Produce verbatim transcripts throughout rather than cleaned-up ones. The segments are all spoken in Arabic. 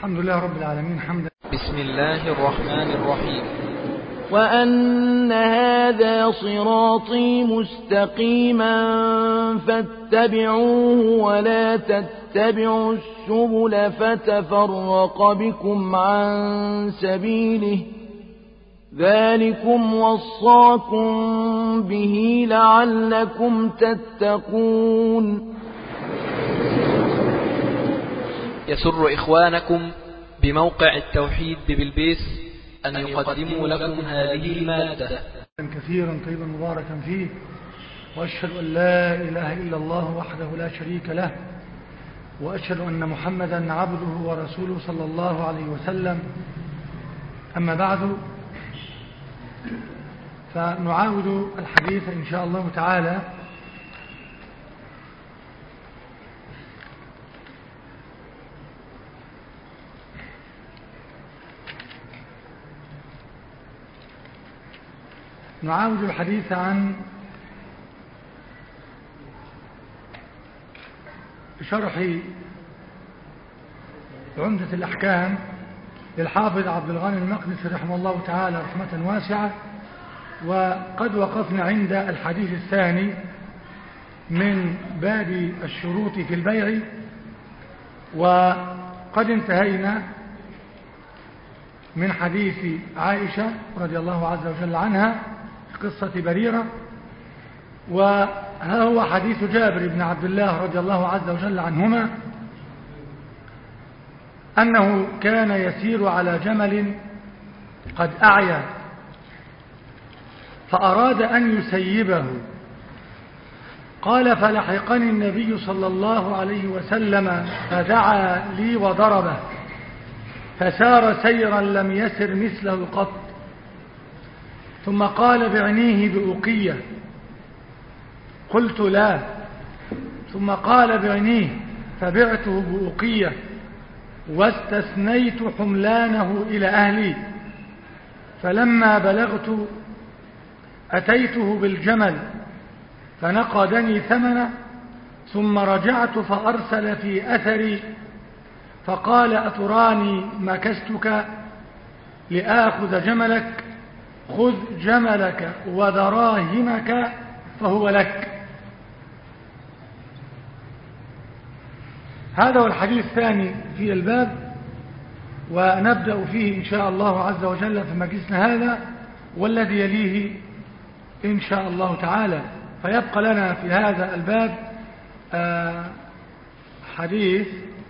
الحمد لله رب العالمين حمدا. بسم الله الرحمن الرحيم. وأن هذا صراطي مستقيما فاتبعوه ولا تتبعوا السبل فتفرق بكم عن سبيله ذلكم وصاكم به لعلكم تتقون. يسر إخوانكم بموقع التوحيد ببلبيس أن يقدموا لكم هذه المادة كثيرا طيبا مباركا فيه، وأشهد أن لا إله إلا الله وحده لا شريك له، وأشهد أن محمدا عبده ورسوله صلى الله عليه وسلم. أما بعد، فنعاود الحديث إن شاء الله تعالى نعاود الحديث عن شرح عمدة الأحكام للحافظ عبد الغني المقدسي رحمه الله تعالى رحمة واسعة. وقد وقفنا عند الحديث الثاني من باب الشروط في البيع، وقد انتهينا من حديث عائشة رضي الله عز وجل عنها في قصة بريرة، وها هو حديث جابر بن عبد الله رضي الله عز وجل عنهما أنه كان يسير على جمل قد أعيا فأراد أن يسيبه، قال فلحقني النبي صلى الله عليه وسلم فدعا لي وضربه فسار سيرا لم يسر مثله قط، ثم قال بعنيه بأوقية، قلت لا، ثم قال بعنيه فبعته بأوقية واستثنيت حملانه إلى أهلي، فلما بلغت أتيته بالجمل فنقدني ثمنه، ثم رجعت فأرسل في أثري فقال أتراني مكستك لآخذ جملك؟ خذ جملك ودراهمك فهو لك. هذا هو الحديث الثاني في الباب، ونبدأ فيه إن شاء الله عز وجل في مجلسنا هذا والذي يليه إن شاء الله تعالى. فيبقى لنا في هذا الباب حديث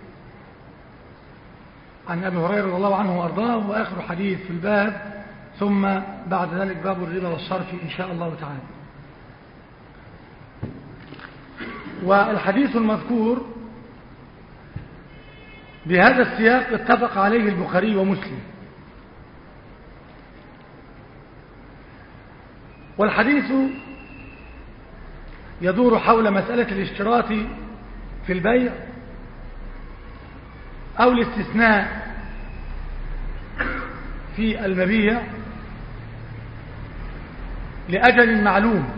عن أبي هريرة رضي الله عنه وأرضاه، وآخر حديث في الباب، ثم بعد ذلك باب الربا والصرف إن شاء الله تعالى. والحديث المذكور بهذا السياق اتفق عليه البخاري ومسلم، والحديث يدور حول مسألة الاشتراط في البيع أو الاستثناء في المبيع لأجل معلوم.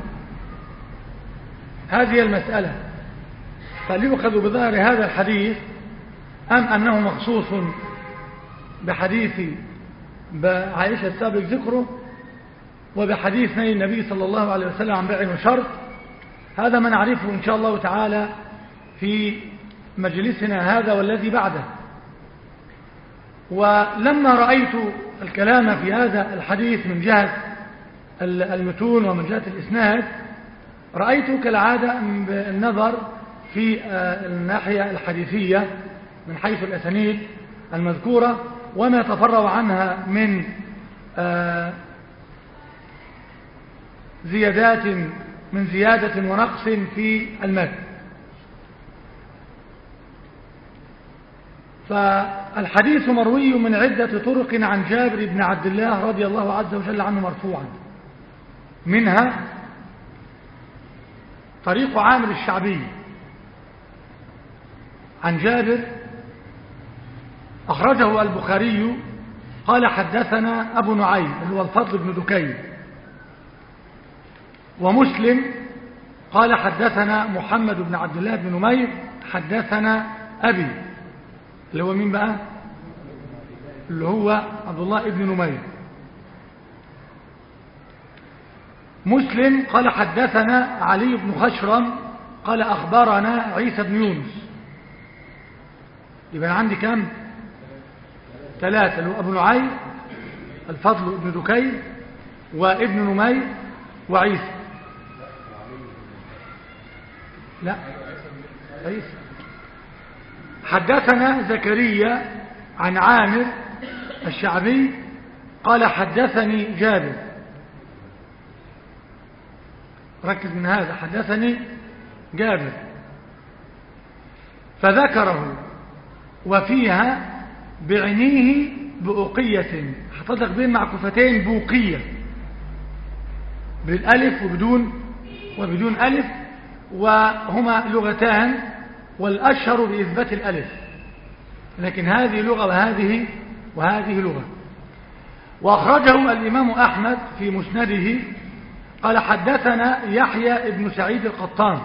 هذه المسألة، فليؤخذ بظاهر هذا الحديث أم أنه مخصوص بحديث عائشة السابق ذكره وبحديث نهي النبي صلى الله عليه وسلم عن بيع وشرط؟ هذا ما نعرفه إن شاء الله تعالى في مجلسنا هذا والذي بعده. ولما رأيت الكلام في هذا الحديث من جهة المتون ومن جهة الإسناد، رأيت كالعادة النظر في الناحية الحديثية من حيث الأسانيد المذكورة وما يتفرع عنها من زيادات من زيادة ونقص في المتن. فالحديث مروي من عدة طرق عن جابر بن عبد الله رضي الله عز وجل عنه مرفوعا، منها طريق عامر الشعبي عن جابر أخرجه البخاري قال حدثنا أبو نعيم اللي هو الفضل بن دكين، ومسلم قال حدثنا محمد بن عبد الله بن نمير حدثنا أبي اللي هو مين بقى؟ اللي هو عبد الله ابن نمير. مسلم قال حدثنا علي بن خشرم قال أخبرنا عيسى بن يونس. يبقى عندي كم؟ ثلاثة، اللي هو أبو نعيم الفضل ابن دكين وابن نمير وعيسى. لا عيسى. حدثنا زكريا عن عامر الشعبي قال حدثني جابر. ركز من هذا، حدثني جابر فذكره وفيها بعنيه بأوقية، حطتك بين معكوفتين بوقية بالالف وبدون وبدون الف، وهما لغتان والاشهر باثبات الالف، لكن هذه لغة وهذه وهذه لغة. واخرجه الامام احمد في مسنده قال حدثنا يحيى ابن سعيد القطان،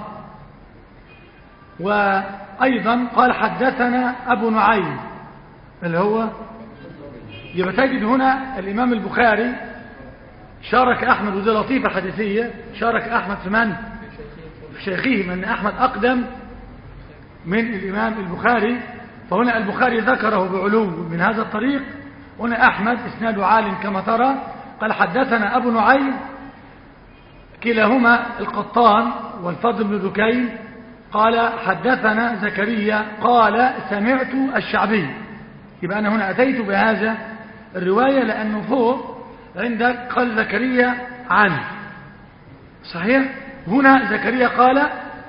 وايضا قال حدثنا ابو نعيم اللي هو، يبقى تجد هنا الامام البخاري شارك احمد، وذي لطيفه حديثيه، شارك احمد في من؟ في شيخه، من احمد اقدم من الامام البخاري، فهنا البخاري ذكره بعلو من هذا الطريق، هنا احمد اسناده عال كما ترى. قال حدثنا ابو نعيم، كلاهما القطان والفضل بن دكين، قال حدثنا زكريا قال سمعت الشعبي. يبقى انا هنا اتيت بهذا الروايه لانه فوق عندك قال زكريا عنه صحيح، هنا زكريا قال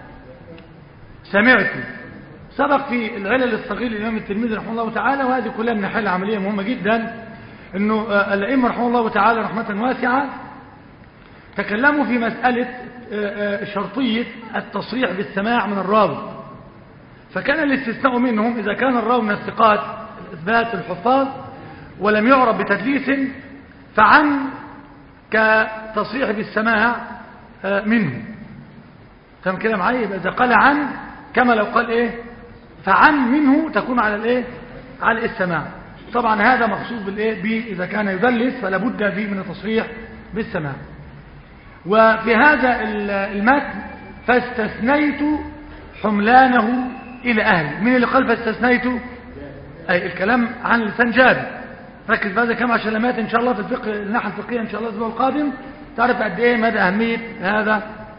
سمعت. سبق في العلل الصغير للامام الترمذي رحمه الله تعالى، وهذه كلها من حل عمليه مهمه جدا، انه الائمه رحمه الله تعالى رحمه واسعه تكلموا في مساله شرطيه التصريح بالسماع من الراوي، فكان الاستثناء منهم اذا كان الراوي من الثقات الاثبات الحفاظ ولم يعرف بتدليس، فعن كتصريح بالسماع منه. تمام كده معايا؟ يبقى اذا قال عن كما لو قال ايه فعن منه تكون على الايه على السماع. طبعا هذا مخصوص بالايه ب اذا كان يدلس فلا بد فيه من التصريح بالسماع. وفي هذا المتن فاستثنيت حملانه الى اهله. من اللي قال فاستثنيت؟ اي الكلام عن لسان جابر. ركز بهذا كم عشان لمات ان شاء الله في الفقه الناحيه الفقهيه ان شاء الله الاسبوع القادم تعرف قد ايه مدى اهميه هذا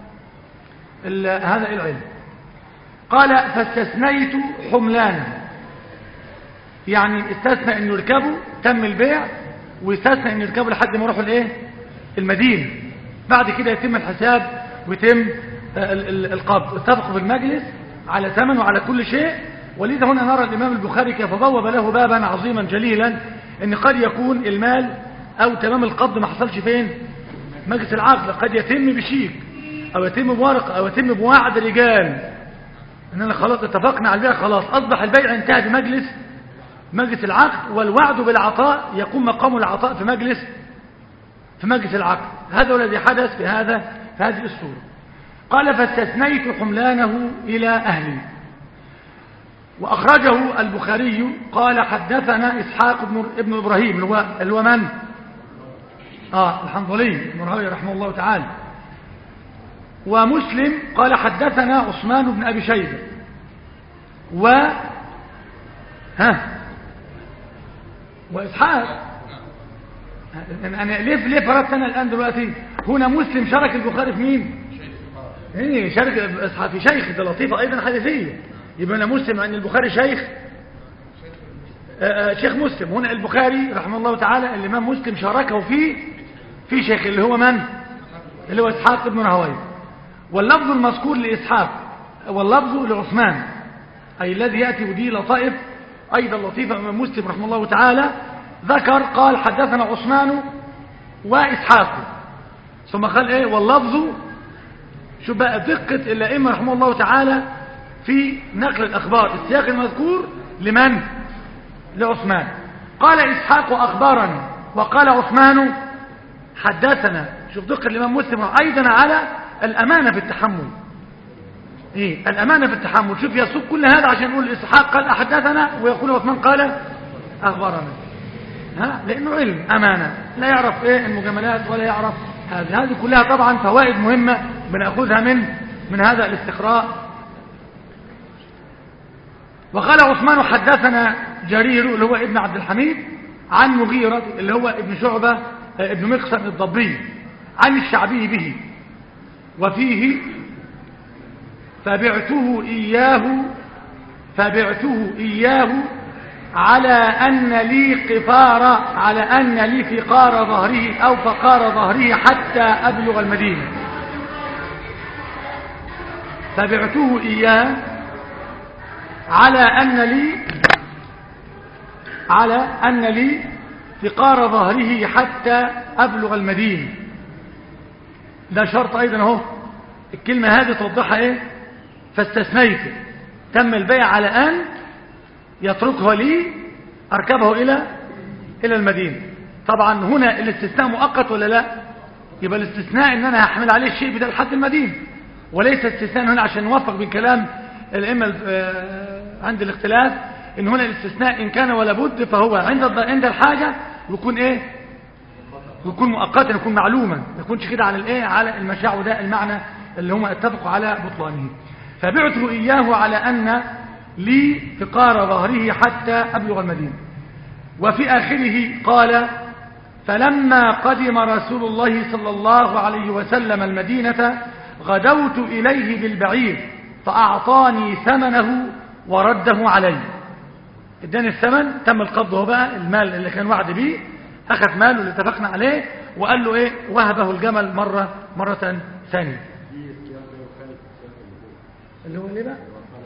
هذا العلم. قال فاستثنيت حملانه، يعني استثنى ان يركبوا تم البيع، واستثنى ان يركبوا لحد ما يروحوا الايه المدينه، بعد كده يتم الحساب ويتم القبض. اتفقوا في المجلس على ثمن وعلى كل شيء. ولذا هنا نرى الامام البخاري كيف بوب له بابا عظيما جليلا، ان قد يكون المال او تمام القبض ما حصلش فين مجلس العقد، قد يتم بشيك او يتم بورقه او يتم بوعد رجال اننا خلاص اتفقنا على البيع، خلاص اصبح البيع انتهى بمجلس مجلس العقد، والوعد بالعطاء يقوم مقام العطاء في مجلس في مجلس العقد. هذا هو الذي حدث في هذا في هذه الصورة. قال فاستثنيت حملانه إلى أهلي. وأخرجه البخاري قال حدثنا إسحاق بن ابن إبراهيم اللي هو من؟ آه الحنظلي بن راهويه رحمه الله تعالى. ومسلم قال حدثنا عثمان بن أبي شيبة و ها وإسحاق. أنا ليه ليه فرضت أنا الآن دلوقتي؟ هنا مسلم شارك البخاري في مين؟ إيه شارك في شيخ، ده لطيفة أيضا حديثية. يبقى أنا مسلم عن البخاري شيخ آآ آآ شيخ مسلم. هنا البخاري رحمه الله تعالى الإمام مسلم شاركه في في شيخ اللي هو من؟ اللي هو إسحاق بن راهويه. واللفظ المذكور لإسحاق واللفظ لعثمان، أي الذي يأتي ودي لطائف أيضا لطيفة من مسلم رحمه الله تعالى. ذكر قال حدثنا عثمان وإسحاق، ثم قال إيه واللفظ. شوف بقى دقة الأئمة رحمه الله تعالى في نقل الأخبار. السياق المذكور لمن؟ لعثمان. قال إسحاق أخبرنا وقال عثمان حدثنا. شوف دقة الإمام مسلم أيضا على الأمانة في التحمل. إيه الأمانة في التحمل. شوف يسوق كل هذا عشان يقول إسحاق قال أحدثنا ويقول عثمان قال أخبرنا. ها لأنه علم أمانة، لا يعرف إيه المجاملات ولا يعرف هذه هذه كلها طبعا فوائد مهمة بنأخذها من من هذا الاستقراء. وقال عثمان حدثنا جرير اللي هو ابن عبد الحميد عن مغيرة اللي هو ابن شعبة ابن مقسم الضبي عن الشعبي به، وفيه فبعته إياه فبعته إياه على أن لي قفار على أن لي فقار ظهره أو فقار ظهره حتى أبلغ المدينة. فبعته إياه على أن لي على أن لي فقار ظهره حتى أبلغ المدينة. ده شرط أيضا اهو، الكلمة هذه توضحها إيه؟ فاستثنيت، تم البيع على أن يتركه لي أركبه إلى إلى المدينة. طبعا هنا الاستثناء مؤقت ولا لا؟ يبقى الاستثناء إن أنا هحمل عليه الشيء بدل حد المدينة، وليس استثناء هنا عشان نوفق بين كلام الأئمة عند الاختلاف إن هنا الاستثناء إن كان ولا بد فهو عند عند الحاجة يكون إيه؟ يكون مؤقتا، يكون معلوما، ما يكونش كده على الإيه؟ على المشاع، وده المعنى اللي هم اتفقوا على بطلانه. فبعته إياه على أن لي فقار ظهره حتى أبلغ المدينة. وفي آخره قال فلما قدم رسول الله صلى الله عليه وسلم المدينة غدوت إليه بالبعير فأعطاني ثمنه ورده علي. اداني الثمن، تم القبض هو بقى المال اللي كان وعد به، أخذ ماله اللي اتفقنا عليه وقال له إيه؟ وهبه الجمل مرة مرة ثانية. اللي هو ليه بقى؟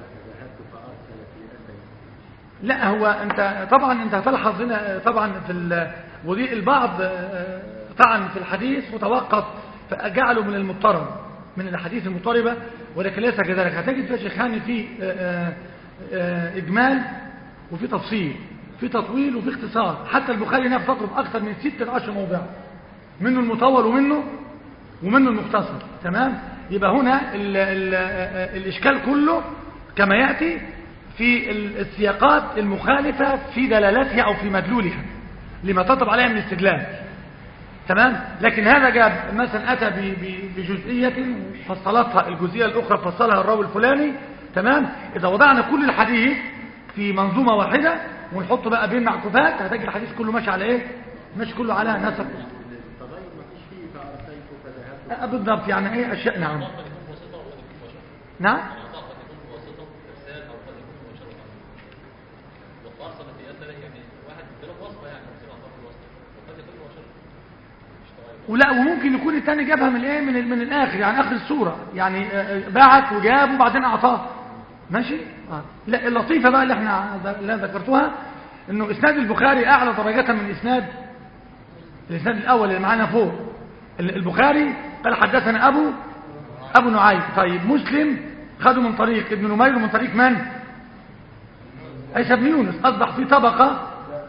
لا هو انت طبعا انت هتلاحظ هنا طبعا في ودي البعض طعن في الحديث وتوقف فجعله من المضطرب من الاحاديث المضطربه، ولكن ليس كذلك. هتجد في شيخان في اجمال وفي تفصيل، في تطويل وفي اختصار. حتى البخاري نفسه تضرب اكثر من ستة عشر موضع، منه المطول ومنه ومنه المختصر. تمام؟ يبقى هنا ال ال الاشكال كله كما ياتي في السياقات المخالفة في دلالتها أو في مدلولها لما تطلب عليها من استدلال. تمام؟ لكن هذا جاب مثلا أتى بجزئية فصلتها الجزئية الأخرى فصلها الراوي الفلاني. تمام؟ إذا وضعنا كل الحديث في منظومة واحدة ونحط بقى بين معكوفات هتجد الحديث كله ماشي على إيه؟ ماشي كله على نسق. بالضبط، يعني إيه أشياء. نعم نعم ولا وممكن يكون الثاني جابها من الايه من من الاخر، يعني اخر السوره، يعني باعت وجاب وبعدين اعطاه. ماشي آه. لا اللطيفه بقى اللي احنا اللي ذكرتوها انه اسناد البخاري اعلى درجه من اسناد الاسناد الاول اللي معانا فوق. البخاري قال حدثنا ابو ابو نعيم. طيب مسلم خدوا من طريق ابن نمير ومن طريق من؟ عيسى بن يونس. اصبح في طبقه.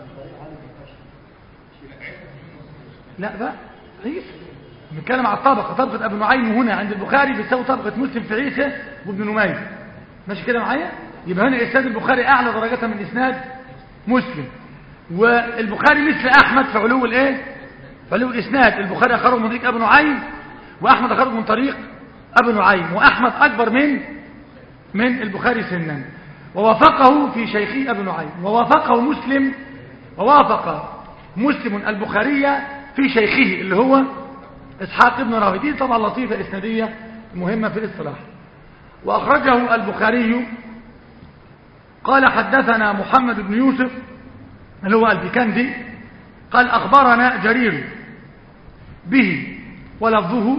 لا بقى عيسى بنتكلم على الطبقه، طبقه ابو نعيم هنا عند البخاري بتساوي طبقه مسلم في عيسى وابن نمير. ماشي كده معايا؟ يبقى هنا اسناد البخاري اعلى درجه من اسناد مسلم. والبخاري مثل احمد في علو الايه؟ في علو الاسناد. البخاري اخرج من طريق ابو نعيم واحمد اخرج من طريق ابو نعيم، واحمد اكبر من من البخاري سنا، ووافقه في شيخه ابو نعيم، ووافقه مسلم ووافق مسلم البخاري في شيخه اللي هو اسحاق بن راهويه. دي طبعا لطيفه اسناديه مهمه في الاصطلاح. واخرجه البخاري قال حدثنا محمد بن يوسف اللي هو البيكندي قال اخبرنا جرير به ولفظه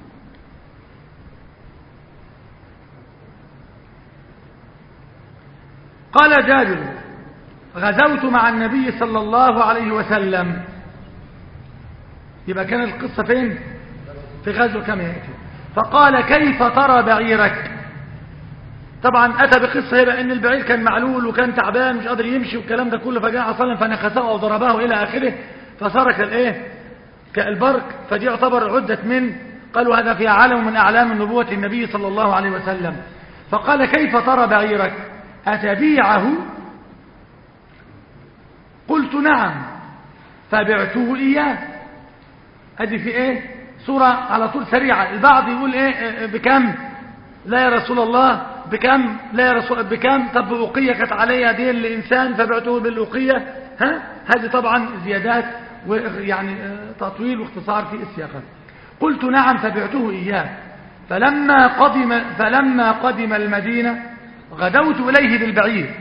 قال جابر غزوت مع النبي صلى الله عليه وسلم. يبقى كان القصة فين؟ في غزو كما يأتي. فقال كيف ترى بعيرك؟ طبعا أتى بقصة يبقى إن البعير كان معلول وكان تعبان مش قادر يمشي والكلام ده كله، فجاء صلى فنخسه أو ضربه إلى آخره فصار كالإيه؟ كالبرق. فدي يعتبر عدة من قالوا هذا في عالم من أعلام النبوة النبي صلى الله عليه وسلم. فقال كيف ترى بعيرك؟ أتبيعه؟ قلت نعم. فبعته إياه. أدي في إيه صورة على طول سريعة. البعض يقول إيه بكم؟ لا يا رسول الله. بكم؟ لا يا رسول بكم؟ طب أوقية كانت عليها دين لإنسان فبعته بالأوقية. ها هذه طبعا زيادات ويعني تطويل واختصار في السياقات. قلت نعم فبعته إياه. فلما قدم فلما قدم المدينة غدوت إليه بالبعير.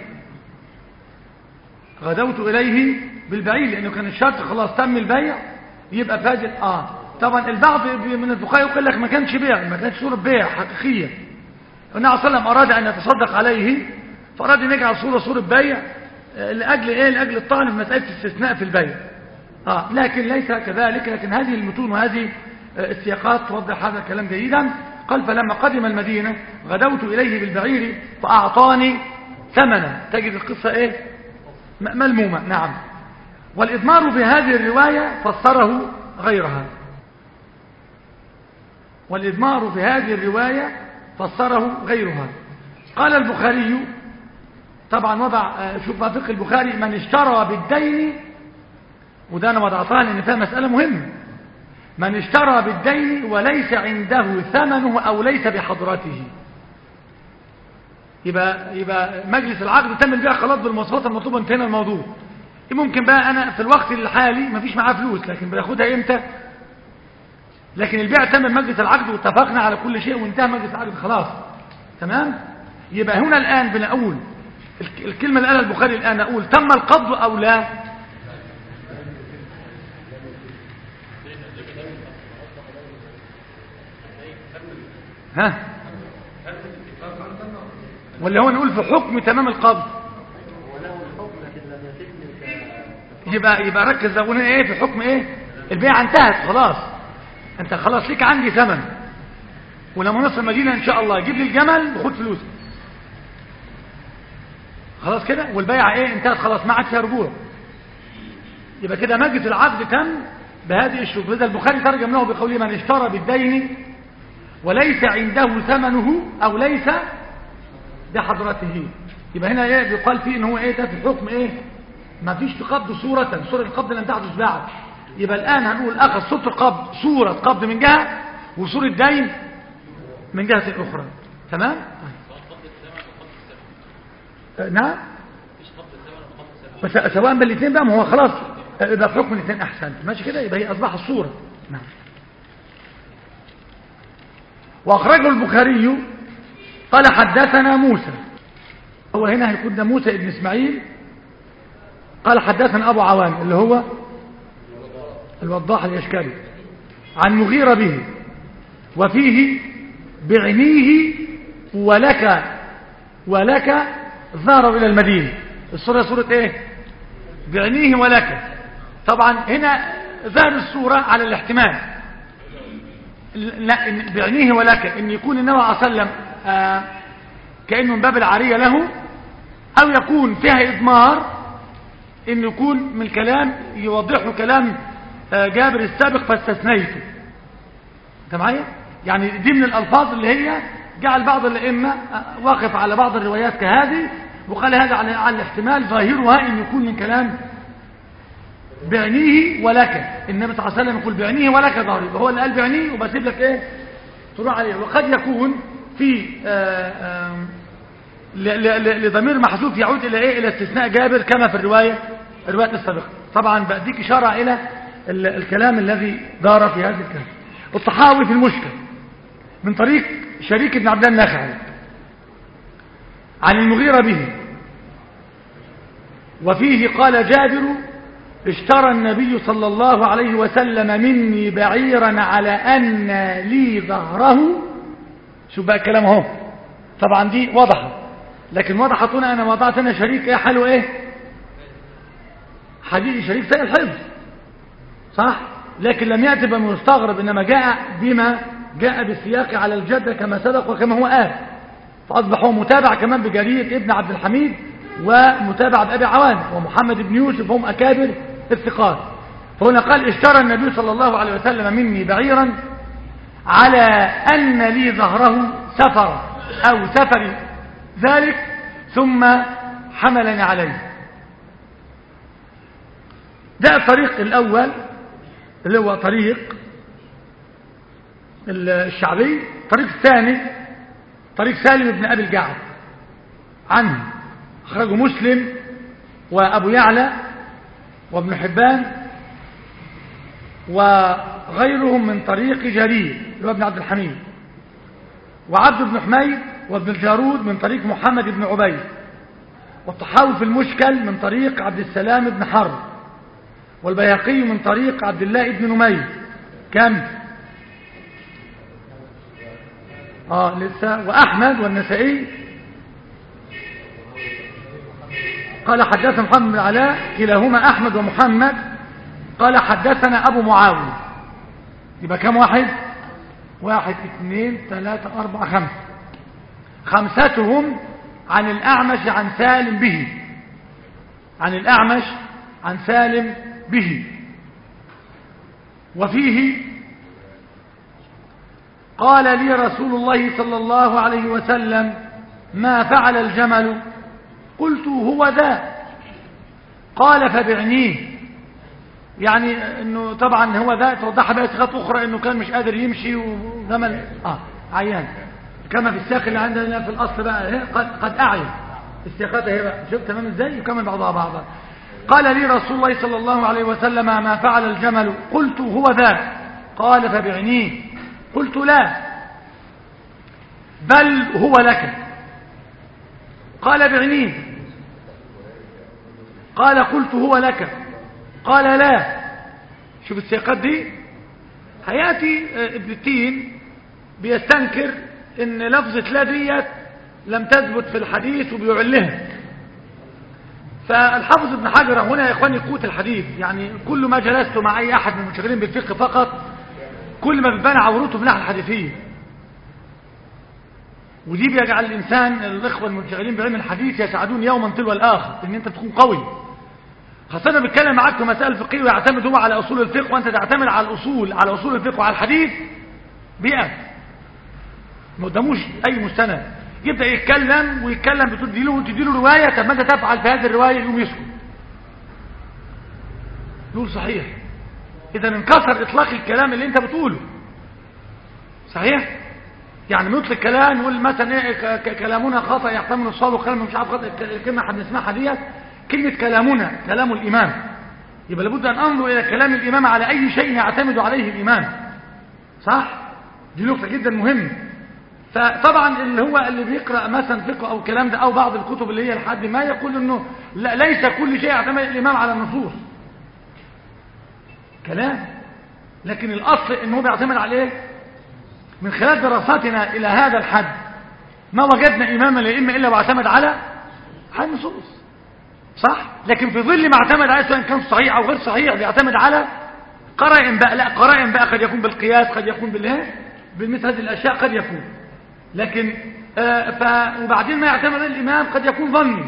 غدوت إليه بالبعير لأنه كان الشرط خلاص تم البيع يبقى فاجئ. آه طبعا البعض من الفقهاء يقول لك ما كانش بيع، ما كانش صورة بيع حقيقية. النبي صلى الله عليه وسلم أراد أن يتصدق عليه فأراد أن يجعل صورة صورة بيع لأجل إيه؟ لأجل الطعن في مسألة الاستثناء في البيع. آه لكن ليس كذلك. لكن هذه المتون وهذه السياقات توضح هذا الكلام جيدا. قال فلما قدم المدينة غدوت إليه بالبعير فأعطاني ثمنا. تجد القصة إيه ملمومة. نعم. والإضمار في هذه الرواية فسره غيرها. والإضمار في هذه الرواية فسره غيرها. قال البخاري طبعا وضع شوف فقه البخاري من اشترى بالدين، وده أنا وضعتها لأن فيها مسألة مهمة. من اشترى بالدين وليس عنده ثمنه أو ليس بحضرته، يبقى يبقى مجلس العقد تم البيع خلاص بالمواصفات المطلوبة انتهينا الموضوع. ممكن بقى أنا في الوقت الحالي مفيش معاه فلوس لكن بياخدها إمتى؟ لكن البيع تم بمجلس العقد واتفقنا على كل شيء وانتهى مجلس العقد خلاص. تمام. يبقى هنا الآن بنقول الكلمة اللي قالها البخاري الآن أقول تم القبض أو لا؟ ها ولا هو نقول في حكم تمام القبض؟ يبقى يبقى ركز لو قلنا ايه في حكم ايه البيعه انتهت خلاص. انت خلاص ليك عندي ثمن ولما نوصل المدينه ان شاء الله جيب لي الجمل وخد فلوسك خلاص كده. والبيعه ايه انتهت خلاص ما عاد فيها رجوع. يبقى كده مجلس العقد تم بهذه الشروط. لذا البخاري ترجم له بقوله من اشترى بالدين وليس عنده ثمنه او ليس بحضرته. يبقى هنا ايه بيقال فيه ان هو ايه ده في حكم ايه ما فيش قبض صورة. صورة القبض لم تحدث بعد. يبقى الآن هنقول أخذ صورة القبض صورة قبض من جهة وصورة دين من جهة أخرى. تمام. نعم بس سواء بالاثنين بقى ما هو خلاص يبقى في حكم الاثنين أحسن ماشي كده. يبقى هي أصبح الصورة. نعم. وأخرجه البخاري قال حدثنا موسى. هو هنا هيكون ده موسى ابن إسماعيل قال حدثنا أبو عوان اللي هو الوضاح اليشكري عن مغيرة به وفيه بعنيه ولك ولك ذهروا إلى المدينة. الصورة صورة ايه بعنيه ولك. طبعا هنا ظهر الصورة على الاحتمال. لا بعنيه ولك ان يكون النبي صلى الله عليه وسلم آه كأنه من باب العارية له او يكون فيها إضمار ان يكون من الكلام يوضحه كلام جابر السابق فاستثنيته. انت معايا؟ يعني دي من الالفاظ اللي هي جعل بعض الائمه واقف على بعض الروايات كهذه وقال هذا على على الاحتمال ظاهرها ان يكون من كلام بعنيه ولك. النبي صلى الله عليه وسلم يقول بعنيه ولك ظاهر يبقى هو اللي قال بعنيه وبسيب لك ايه تروح عليه. وقد يكون في آآ آآ لضمير محذوف يعود الى ايه الى استثناء جابر كما في الروايه الروايه السابقه. طبعا بديك اشاره الى الكلام الذي دار في هذا الكلام. الطحاوي في المشكل من طريق شريك بن عبد الله النخعي عن المغيرة به وفيه قال جابر اشترى النبي صلى الله عليه وسلم مني بعيرا على أن لي ظهره. شو بقى الكلام اهو. طبعا دي واضحة لكن وضحت هنا انا وضعت هنا شريك ايه حاله ايه حديث شريك سيء الحفظ صح. لكن لم يأتي بمستغرب انما جاء بما جاء بالسياق على الجدة كما سبق وكما هو قال. فأصبح هو متابع كمان بجرير ابن عبد الحميد ومتابع بأبي عوان ومحمد بن يوسف هم أكابر الثقات. فهنا قال اشترى النبي صلى الله عليه وسلم مني بعيرا على أن لي ظهره سفر أو سفر ذلك ثم حملني عليه. ده الطريق الأول اللي هو طريق الشعبي. الطريق الثاني طريق سالم بن أبي الجعد عنه، أخرجه مسلم وأبو يعلى وابن حبان وغيرهم من طريق جرير اللي هو ابن عبد الحميد، وعبد بن حميد وابن الجارود من طريق محمد بن عبيد، والطحاوي في المشكل من طريق عبد السلام بن حرب، والبيهقي من طريق عبد الله بن نمير. كم؟ اه لسه. وأحمد والنسائي قال حدثنا محمد بن علاء، كلاهما أحمد ومحمد قال حدثنا أبو معاوية. يبقى كم واحد؟ واحد اثنين ثلاثة أربعة خمسة، خمستهم عن الأعمش عن سالم به، عن الأعمش عن سالم به. وفيه قال لي رسول الله صلى الله عليه وسلم ما فعل الجمل؟ قلت هو ذا. قال فبعنيه، يعني انه طبعا هو ذا توضحها بقى صيغات اخرى انه كان مش قادر يمشي وجمل اه عيان كما في السياق اللي عندنا في الاصل بقى قد قد اعين السياقات اهي بقى. شوف تمام ازاي يكمل بعضها بعضا. قال لي رسول الله صلى الله عليه وسلم ما فعل الجمل؟ قلت هو ذا. قال فبعنيه. قلت لا بل هو لك. قال بعنيه. قال قلت هو لك. قال لا. شوف السياقات دي. هياتي ابن التين بيستنكر ان لفظة لا ديت لم تثبت في الحديث وبيعلها. فالحافظ ابن حجر هنا يا اخواني قوت الحديث، يعني كل ما جلست مع اي احد من المنشغلين بالفقه فقط كل ما بتبان عورته من الناحيه الحديثيه، ودي بيجعل الانسان الاخوه المنشغلين بعلم الحديث يسعدون يوما تلو الاخر ان انت تكون قوي، خاصه بيتكلم معاك في مسائل فقهيه ويعتمد هو على اصول الفقه وانت تعتمد على الاصول على اصول الفقه وعلى الحديث. بيئه ما قداموش اي مستند، يبدا يتكلم ويتكلم بتدي له وتدي له روايه، طب ماذا تفعل في هذه الروايه؟ يقوم يسكت يقول صحيح. اذا انكسر اطلاق الكلام اللي انت بتقوله صحيح، يعني مطلق كلام يقول مثلا ايه كلامنا خطا يحتمل الصواب وكلام مش عارف خطا. الكلمه احنا بنسمعها ديت كلمه كلامنا كلام الامام، يبقى لابد ان انظر الى كلام الامام على اي شيء يعتمد عليه الامام صح. دي نقطه جدا مهمه. فطبعا اللي هو اللي بيقرأ مثلا فقه او الكلام ده او بعض الكتب اللي هي لحد ما يقول انه لا ليس كل شيء يعتمد الامام على النصوص كلام، لكن الاصل انه هو بيعتمد عليه من خلال دراساتنا الى هذا الحد ما وجدنا اماما للائمه الا واعتمد على النصوص صح. لكن في ظل ما اعتمد عليه سواء كان صحيح او غير صحيح بيعتمد على قرائن بقى، لا قرائن بقى قد يكون بالقياس قد يكون بالايه بمثل هذه الاشياء قد يكون، لكن آه ف وبعدين ما يعتمد الامام قد يكون ظني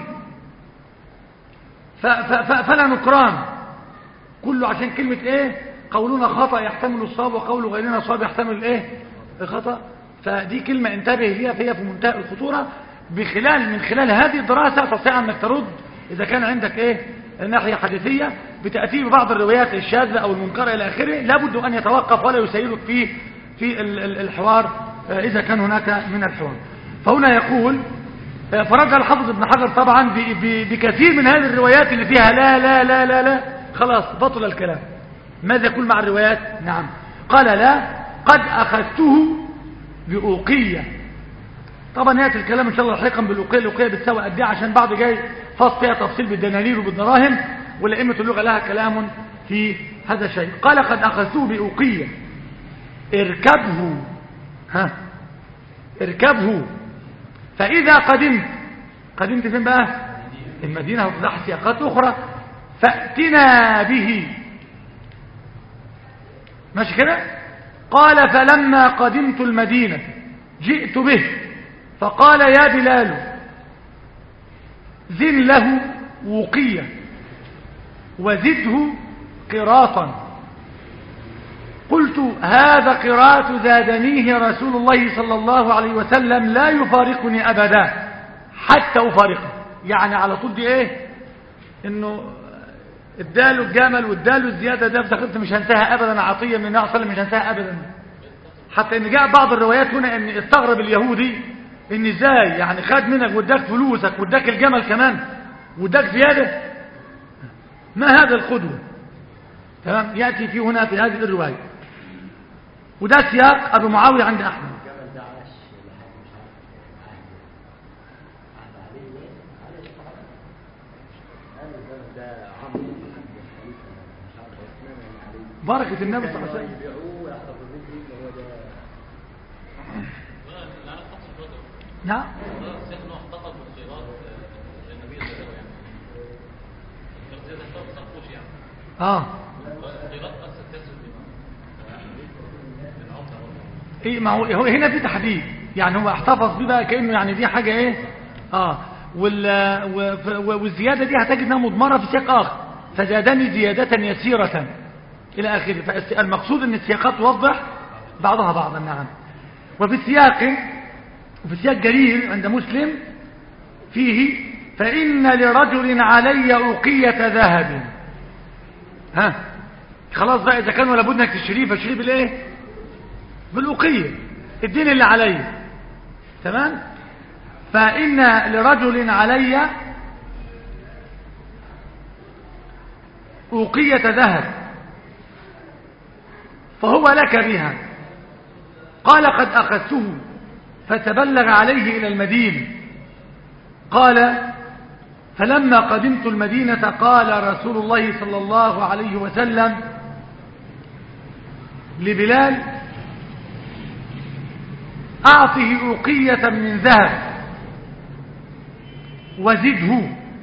ف ف ف فلا نكران كله عشان كلمه ايه قولنا خطا يحتمل الصواب وقول غيرنا صواب يحتمل الايه الخطا. فدي كلمه انتبه ليها فهي في منتهى الخطوره. بخلال من خلال هذه الدراسه تستطيع انك ترد اذا كان عندك ايه الناحيه حديثيه بتاتي ببعض الروايات الشاذه او المنكره الى اخره، لابد ان يتوقف ولا يسيرك فيه في الحوار إذا كان هناك من الحوار. فهنا يقول فرجع الحافظ ابن حجر طبعا بكثير من هذه الروايات اللي فيها لا لا لا لا لا خلاص بطل الكلام. ماذا يقول مع الروايات؟ نعم قال لا قد أخذته بأوقية. طبعا يأتي الكلام إن شاء الله لاحقا بالأوقية. الأوقية بتساوي قد ايه عشان بعض جاي فاصل فيها تفصيل بالدنانير وبالدراهم والأئمة اللغة لها كلام في هذا الشيء. قال قد أخذته بأوقية اركبه ها اركبه فإذا قدمت قدمت فين بقى المدينة وتضح سياقات أخرى فأتنا به ماشي كده. قال فلما قدمت المدينة جئت به فقال يا بلال زن له وقية وزده قراطا. قلت هذا قراءة زادنيه رسول الله صلى الله عليه وسلم لا يفارقني أبدا حتى أفارقه. يعني على طول دي ايه انه اداله الجمل واداله الزيادة ده فدخلت مش هنساها ابدا عطية من النبي صلى الله عليه وسلم، مش هنساها ابدا. حتى ان جاء بعض الروايات هنا ان استغرب اليهودي ان ازاي يعني خد منك واداك فلوسك واداك الجمل كمان واداك زيادة، ما هذا القدوة؟ تمام. يأتي في هنا في هذه الرواية، وده سياق ابو معاوية عند احمد. بركة النبي صلى الله عليه وسلم. نعم. اه ايه ما هو هنا في تحديد، يعني هو احتفظ بيه بقى كأنه يعني دي حاجة ايه اه وال والزيادة دي هتجد انها مضمرة في سياق اخر، فزادني زيادة يسيرة الى اخره. فالمقصود ان السياقات توضح بعضها بعضا. نعم. وفي السياق وفي سياق جرير عند مسلم فيه فإن لرجل علي أوقية ذهب. ها خلاص بقى إذا كان ولا بد انك تشتريه فاشتريه بالايه؟ بالأوقية، الدين اللي علي. تمام. فإن لرجل علي أوقية ذهب فهو لك بها. قال قد أخذته فتبلغ عليه إلى المدينة. قال فلما قدمت المدينة قال رسول الله صلى الله عليه وسلم لبلال أعطه أوقية من ذهب وزده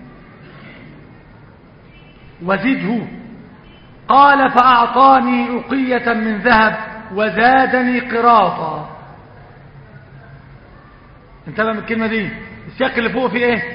وزده. قال فأعطاني أوقية من ذهب وزادني قراطا. انتبه من الكلمة دي، السياق اللي فوق فيه ايه؟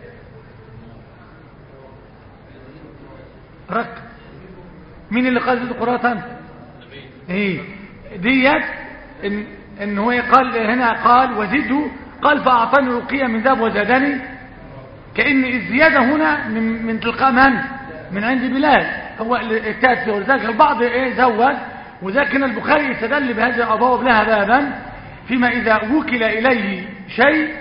رك مين اللي قال زيد قراطا؟ ايه ديت ان ان هو قال هنا قال وزده، قال فأعطاني أوقية من ذهب وزادني، كأن الزيادة هنا من من تلقاء من؟ من عند بلال هو اجتهد فيه. ولذلك البعض ايه زود، وذاك البخاري استدل بهذه الأبواب لها بابا فيما إذا وكل إليه شيء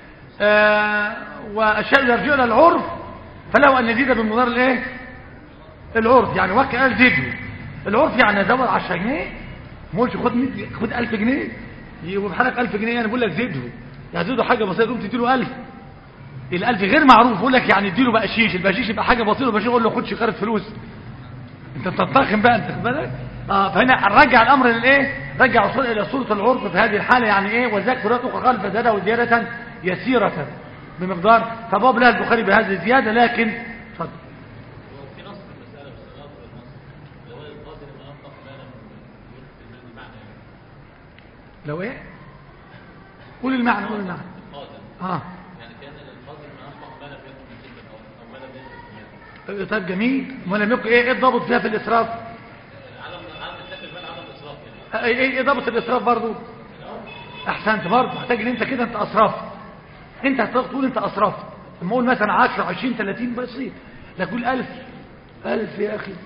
آه والشيء يرجع إلى العرف فلو أن يزيد بمقدار الايه؟ العرف. يعني وكل قال زيده، العرف يعني زود عشرة جنيه، ما قولش خد خد ألف جنيه يبقى بحالك ألف جنيه. أنا بقول لك زيده، يعني زيده حاجة بسيطة تقوم تديله ألف، الألف غير معروف بقول لك يعني اديله بقشيش، البقشيش يبقى حاجة بسيطة، البقشيش يقول له خدش كارت فلوس، انت بتتضخم بقى انت بالك. اه فهنا رجع الامر للايه؟ رجع الصورة الى صورة العرف في هذه الحالة. يعني ايه؟ وذاك فراتك قال فزاده زيادة يسيرة بمقدار. فباب لها البخاري بهذه الزيادة. لكن اتفضل. في نص في المسألة بالصلاة والنص لو القاضي لما أنطق مالا من المعنى يعني. لو ايه؟ قول المعنى قول المعنى. اه يعني كان القاضي لما أنطق مالا بيطلب من جدا أو مالا بيطلب. طيب جميل. ما لم يكن ايه ايه الضابط فيها في الاسراف؟ عدم عدم السكر المال عدم الإسراف يعني. ايه ايه ضابط الاسراف برضو؟ احسنت برضو. محتاج ان انت كده انت اسرفت، انت هتقول انت اسرفت. لما اقول مثلا عشرة عشرين ثلاثين بسيط، لا تقول ألف ألف يا اخي.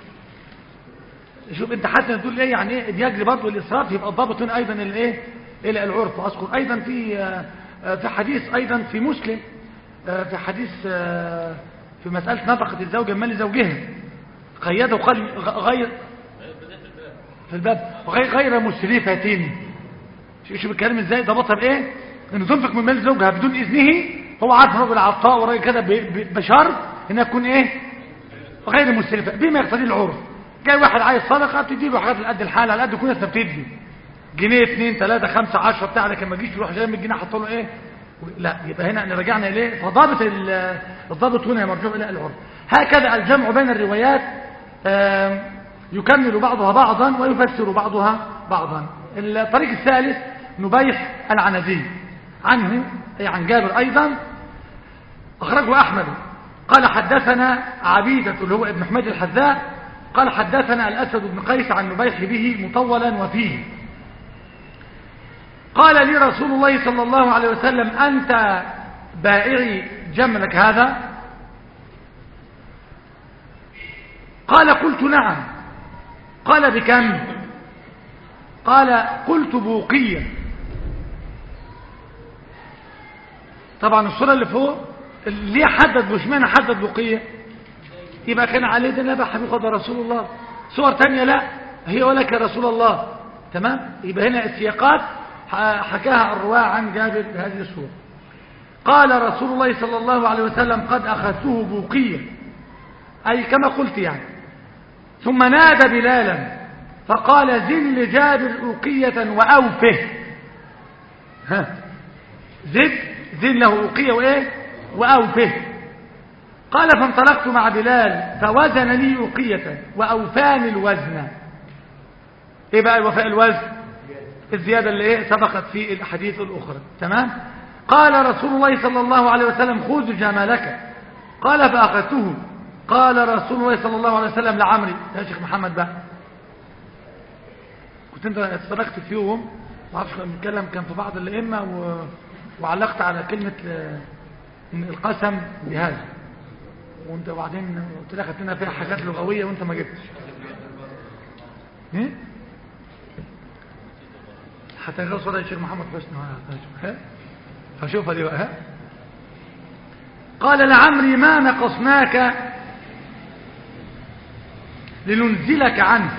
شوف انت حتى تقول ايه يعني ايه بيجري برضو الاسراف، يبقى الضابط هنا ايضا الايه الى العرف. واذكر ايضا في في حديث ايضا في مسلم، في حديث في مسألة نفقة الزوجة مال زوجها قيده وقال غير في الباب غير غير مسرفتين. شوف الكلام ازاي ضبطها بايه؟ انه تنفق من مال زوجها بدون اذنه، هو عارف رجل عطاء وراجل كده بشرط انها تكون ايه؟ غير مسرفه بما يقتضي العرف. جاي واحد عايز صدقه بتدي له حاجات على قد الحال، على قد كل الناس بتدي جنيه اثنين ثلاثه خمسه عشرة بتاع، لكن ما تجيش تروح جاي من الجنيه حط له ايه؟ لا. يبقى هنا رجعنا اليه. فضابط الضابط هنا مرجوع الى العرف. هكذا الجمع بين الروايات يكمل بعضها بعضا ويفسر بعضها بعضا. الطريق الثالث نبيح العنزي عنه أي عن جابر أيضا، أخرجه أحمد قال حدثنا عبيدة اللي هو ابن حميد الحذاء قال حدثنا الأسد بن قيس عن نبيح به مطولا وفيه. قال لي رسول الله صلى الله عليه وسلم أنت بائعي جملك هذا؟ قال قلت نعم. قال بكم؟ قال قلت بوقية. طبعا الصورة اللي فوق ليه حدد وشمعنى حدد بوقية؟ يبقى كان عليه ده نبح بقضى رسول الله. صور تانية لا هي ولك يا رسول الله. تمام. يبقى هنا السياقات حكاها الرواة عن جابر بهذه الصورة. قال رسول الله صلى الله عليه وسلم قد أخذته بوقية، أي كما قلت يعني. ثم نادى بلالا فقال زن لجابر أوقية وأوفه. ها زد زن له أوقية وإيه وأوفه. قال فانطلقت مع بلال فوزن لي أوقية وأوفاني الوزن. إيه بقى الوفاء الوزن؟ الزيادة اللي إيه سبقت في الحديث الأخرى. تمام. قال رسول الله صلى الله عليه وسلم خذ جمالك. قال فأخذته. قال رسول الله صلى الله عليه وسلم لعمري يا شيخ محمد بقى كنت انت اتسبقت في يوم ما اعرفش بنتكلم كان في بعض الائمه و... وعلقت على كلمه القسم بهذا وانت وبعدين قلت لك خدتنا فيها حاجات لغويه وانت ما جبتش ايه حتى غير صوره الشيخ محمد حسني فشوفها دي بقى. ها قال لعمري ما نقصناك لننزلك عنه.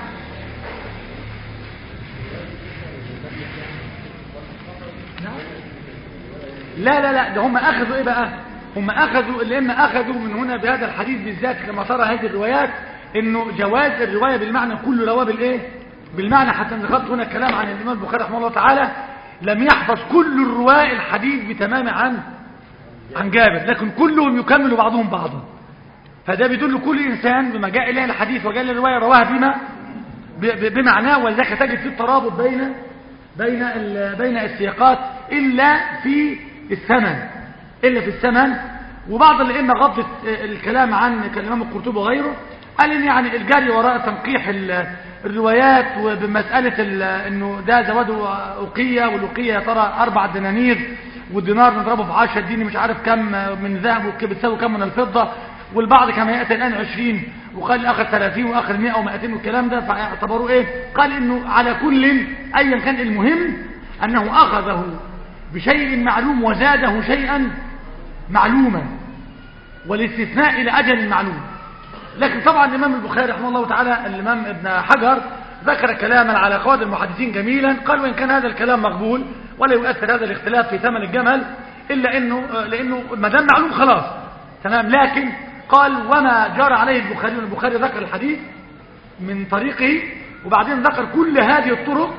لا لا لا ده هم اخذوا ايه بقى؟ هم اخذوا اللي اما اخذوا من هنا بهذا الحديث بالذات كما ترى هذه الروايات انه جواز الروايه بالمعنى كل رواه بالايه بالمعنى. حتى ذكرت هنا كلام عن الامام البخاري رحمه الله تعالى لم يحفظ كل الرواه الحديث بتمام عن عن جابر لكن كلهم يكمل بعضهم بعضا. فده بيدل كل انسان بما جاء اليه الحديث وجاء اليه الروايه رواها بما بمعناه. ولذلك تجد في الترابط بين بين بين السياقات الا في الثمن الا في الثمن. وبعض الائمه غضت الكلام عن كالامام القرطبي وغيره قال ان يعني الجري وراء تنقيح الروايات وبمساله انه ده زواده اوقيه والوقيه يا ترى اربع دنانير والدينار نضربه في عشرة اديني مش عارف كم من ذهب وبتساوي كم من الفضه والبعض كما ياتي الان عشرين وقال اخر ثلاثين واخر مئة ومئتين والكلام ده فاعتبروه ايه قال انه على كل ايا كان المهم انه اخذه بشيء معلوم وزاده شيئا معلوما والاستثناء الى اجل معلوم. لكن طبعا الامام البخاري رحمه الله تعالى الامام ابن حجر ذكر كلاما على قواعد المحدثين جميلا قال وان كان هذا الكلام مقبول ولا يؤثر هذا الاختلاف في ثمن الجمل الا انه لانه ما دام معلوم خلاص تمام. لكن قال وما جرى عليه البخاري والبخاري ذكر الحديث من طريقه وبعدين ذكر كل هذه الطرق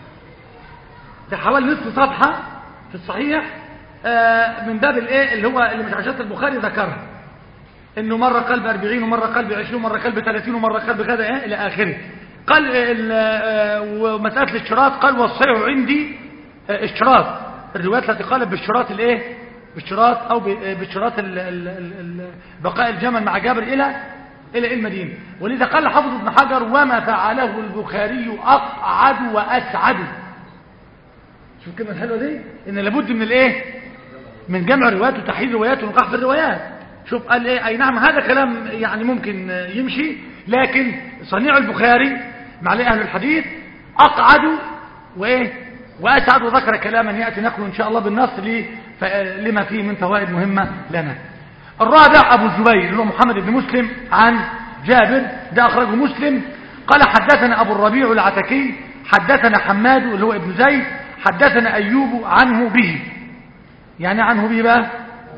ده حوالي نصف صفحه في الصحيح من باب الايه اللي هو اللي مش عشان البخاري ذكرها انه مره قال ب أربعين ومره قال ب عشرين ومره قال ب ثلاثين ومره قال بكذا ايه الى اخره. قال ومساله الاشتراط قال والصحيح عندي اشتراط الروايات التي قالت باشتراط الايه باشتراط او باشتراط بقاء الجمل مع جابر الى الى المدينه. ولذا قال حافظ ابن حجر وما فعله البخاري اقعد واسعد. شوف الكلمه الحلوه دي ان لابد من الايه من جمع الروايات وتحليل الروايات ونقاح في الروايات. شوف قال ايه اي نعم هذا كلام يعني ممكن يمشي لكن صنيع البخاري مع اهل الحديث اقعد وايه واسعد وذكر كلاما ياتي نقله ان شاء الله بالنص لما فيه من فوائد مهمه لنا. الرابع ابو الزبير اللي هو محمد بن مسلم عن جابر ده اخرجه مسلم قال حدثنا ابو الربيع العتكي حدثنا حماد اللي هو ابن زيد حدثنا ايوب عنه به. يعني عنه به بقى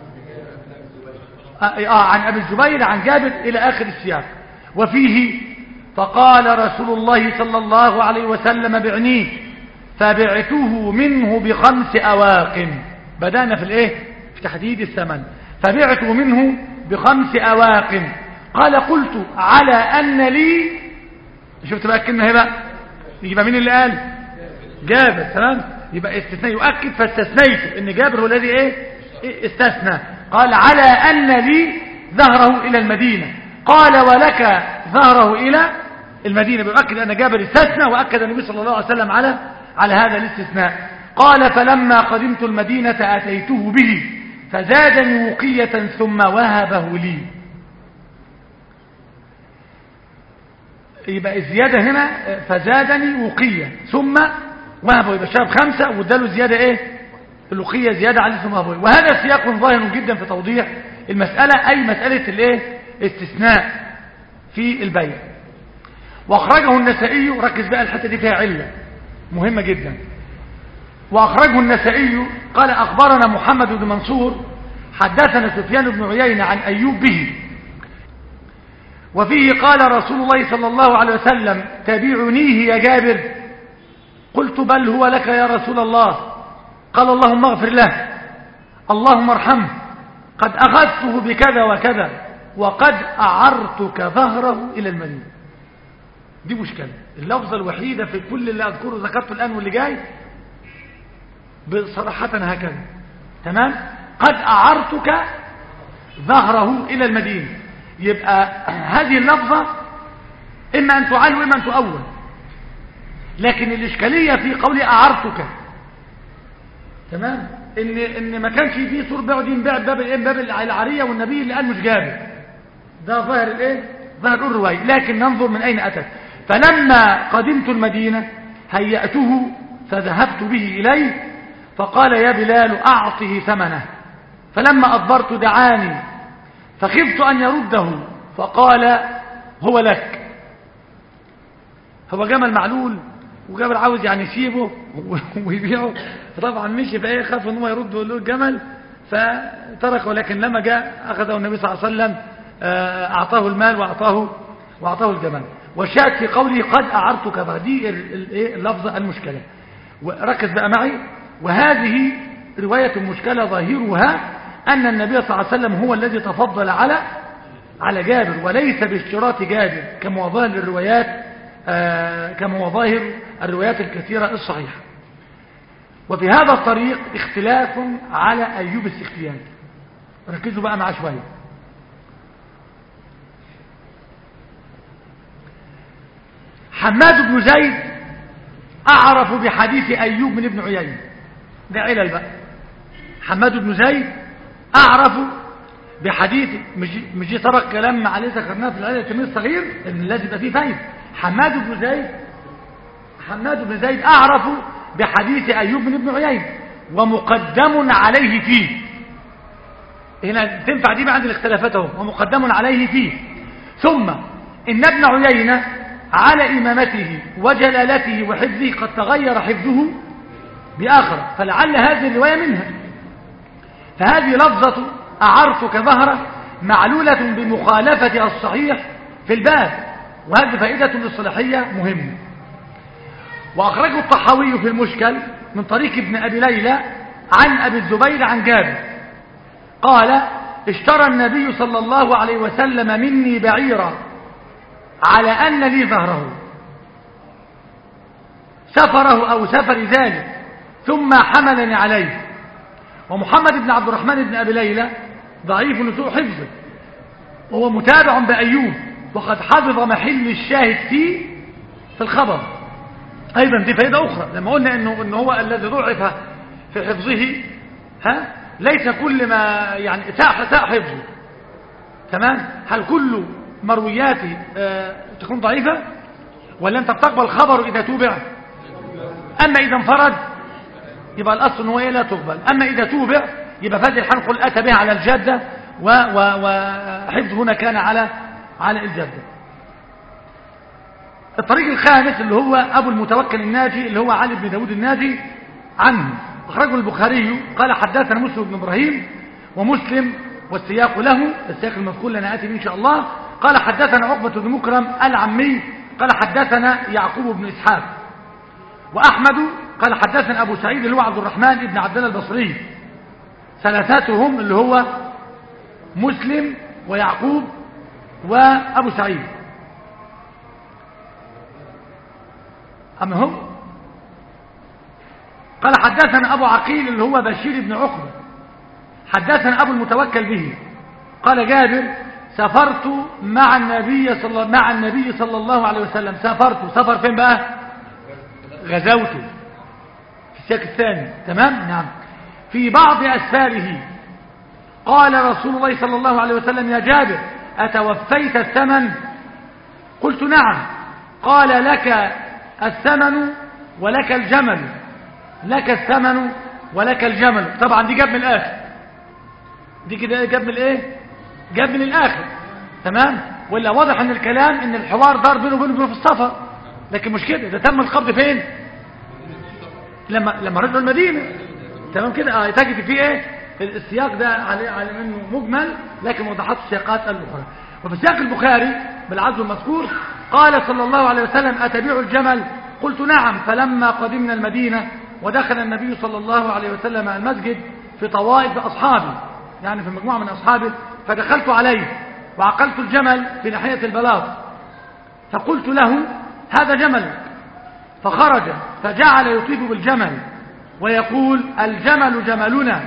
اه عن ابي الزبير عن جابر الى اخر السياق. وفيه فقال رسول الله صلى الله عليه وسلم بعنيه فبعته منه بخمس اواق. بدأنا في الايه في تحديد الثمن. فبعته منه بخمس اواق. قال قلت على ان لي شفت بقى الكلمه اهي بقى يبقى مين اللي قال جابر تمام. يبقى استثناء يؤكد فاستثنيت ان جابر هو الذي ايه استثنى. قال على ان لي ظهره الى المدينه. قال ولك ظهره الى المدينه بيؤكد ان جابر استثنى واكد النبي صلى الله عليه وسلم على على هذا الاستثناء. قال فلما قدمت المدينه اتيته به فزادني وقيه ثم وهبه لي. يبقى الزيادة هنا فزادني وقية ثم وهبه، يبقى الشاب خمسة واداله زيادة ايه الوقية زيادة عليه ثم وهبه. وهذا سياق ظاهر جدا في توضيح المسألة، أي مسألة الايه استثناء في البيع. واخرجه النسائي، ركز بقى الحتة دي فيها علة مهمة جدا. واخرجه النسائي قال اخبرنا محمد بن منصور حدثنا سفيان بن عيينة عن ايوب به، وفيه قال رسول الله صلى الله عليه وسلم تبيعنيه يا جابر؟ قلت بل هو لك يا رسول الله. قال اللهم اغفر له، اللهم ارحمه، قد اخذته بكذا وكذا، وقد اعرتك ظهره الى المدينة. دي مشكلة، اللفظة الوحيدة في كل اللي اذكره ذكرته الان واللي جاي بصراحة هكذا، تمام؟ قد اعرتك ظهره الى المدينة. يبقى هذه اللفظة اما ان تعال واما ان تؤول، لكن الاشكالية في قولي اعرتك، تمام؟ ان ان ما كانش فيه صور بيع دين بيع باب الايه باب العارية، والنبي اللي قال مش جابر، ده ظاهر الايه ظاهر الرواية. لكن ننظر من اين اتت. فلما قدمت المدينة هيأته فذهبت به اليه فقال يا بلال اعطه ثمنه، فلما ادبرت دعاني فخفت ان يرده فقال هو لك. هو جمل معلول وجابر عاوز يعني يسيبه ويبيعه، فطبعا مشي فايه خاف ان هو يرد له الجمل فتركه. لكن لما جاء اخذه النبي صلى الله عليه وسلم اعطاه المال واعطاه واعطاه الجمل. والشاهد في قوله قد اعرتك، فدي اللفظه المشكله. وركز بقى معي. وهذه روايه المشكله ظاهرها ان النبي صلى الله عليه وسلم هو الذي تفضل على على جابر، وليس باشتراط جابر كما هو ظاهر الروايات آه كما هو ظاهر الروايات الكثيره الصحيحه. وفي هذا الطريق اختلاف على ايوب السختياني. ركزوا بقى معاه شويه. حماد بن زيد اعرف بحديث ايوب من ابن عيينة. ده علل بقى. حماد بن زيد اعرف بحديث مش مش سبق كلام عليه ذكرناه في العلل التلميذ الصغير ان لازم يبقى فيه فايده. حماد بن زيد حماد بن زيد اعرف بحديث ايوب من ابن عيينة ومقدم عليه فيه. هنا تنفع دي بقى عند الاختلافات اهو، ومقدم عليه فيه. ثم ان ابن عيينة على إمامته وجلالته وحفظه قد تغير حفظه بآخر، فلعل هذه الرواية منها. فهذه لفظة أعرتك ظهره معلولة بمخالفة الصحيح في الباب، وهذه فائدة اصطلاحية مهمة. وأخرجه الطحاوي في المشكل من طريق ابن أبي ليلى عن أبي الزبير عن جابر قال اشترى النبي صلى الله عليه وسلم مني بعيرا على أن لي ظهره سفره أو سفر ذلك ثم حملني عليه. ومحمد بن عبد الرحمن بن أبي ليلى ضعيف لسوء حفظه وهو متابع بأيوب، وقد حفظ محل الشاهد فيه في الخبر. أيضا دي فائدة أخرى لما قلنا إنه, إنه هو الذي ضعف في حفظه، ها ليس كل ما يعني ساء ساء حفظه، تمام؟ هل كل مروياتي آه تكون ضعيفة؟ ولا أنت بتقبل الخبر إذا توبع؟ أما إذا انفرد يبقى الأصل أنه لا تقبل. أما إذا توبع يبقى فادي الحال قل أتى بها على الجادة، وحفظ هنا كان على على الجادة. الطريق الخامس اللي هو أبو المتوكل الناجي اللي هو علي بن داود الناجي عنه، أخرجه البخاري قال حدثنا مسلم بن إبراهيم ومسلم والسياق له السياق المذكور لنا آتي إن شاء الله. قال حدثنا عقبة بن مكرم العمي قال حدثنا يعقوب بن إسحاق وأحمد قال حدثنا أبو سعيد اللي هو عبد الرحمن بن عبد الله البصري. ثلاثتهم اللي هو مسلم ويعقوب وأبو سعيد. أما هم قال حدثنا أبو عقيل اللي هو بشير بن عقبة حدثنا أبو المتوكل به قال جابر سافرت مع النبي صلى مع النبي صلى الله عليه وسلم. سافرت سفر فين بقى؟ غزوت في السياق الثاني، تمام؟ نعم. في بعض أسفاره قال رسول الله صلى الله عليه وسلم يا جابر أتوفيت الثمن؟ قلت نعم. قال لك الثمن ولك الجمل، لك الثمن ولك الجمل. طبعا دي جاب من الآخر، دي كده جاب من الايه؟ جاب من الآخر. تمام؟ ولا واضح ان الكلام ان الحوار دار بينه وبينه في السفر، لكن مش كده، ده تم القبض فين؟ لما لما رجعوا المدينة. تمام كده؟ اه تجد فيه ايه؟ السياق ده عليه على منه مجمل، لكن وضحت السياقات الاخرى. وفي سياق البخاري بالعزو المذكور قال صلى الله عليه وسلم: أتبيع الجمل؟ قلت نعم. فلما قدمنا المدينة ودخل النبي صلى الله عليه وسلم المسجد في طوائف بأصحابه، يعني في مجموعة من أصحابه، فدخلت عليه وعقلت الجمل في ناحية البلاط، فقلت له: هذا جمل. فخرج فجعل يطيف بالجمل ويقول: الجمل جملنا.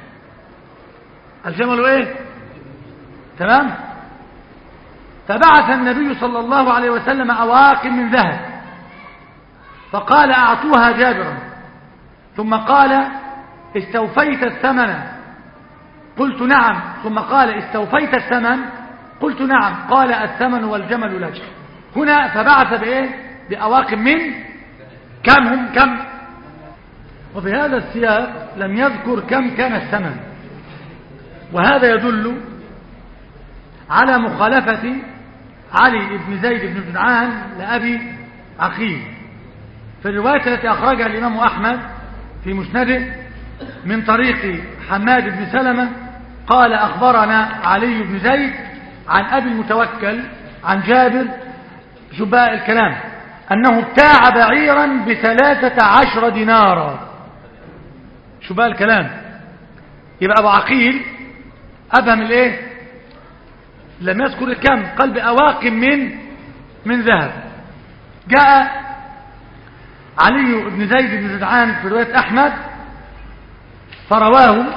الجمل ايه؟ تمام. فبعث النبي صلى الله عليه وسلم أواق من ذهب فقال: أعطوها جابرا. ثم قال: استوفيت الثمن؟ قلت نعم. ثم قال: استوفيت الثمن؟ قلت نعم. قال: الثمن والجمل لك. هنا فبعث بإيه؟ بأواق من كم هم كم. وفي هذا السياق لم يذكر كم كان الثمن، وهذا يدل على مخالفة علي بن زيد بن جدعان لأبي عقيل في الرواية التي أخرجها الإمام أحمد في مسنده من طريق حماد بن سلمة قال: أخبرنا علي بن زيد عن أبي المتوكل عن جابر، شباء الكلام، أنه ابتاع بعيرا بثلاثة عشر دينارا. شباء الكلام. يبقى أبو عقيل أبهم الإيه؟ لم يذكر الكم، قال بأواق من من ذهب. جاء علي بن زيد بن جدعان في رواية أحمد فرواه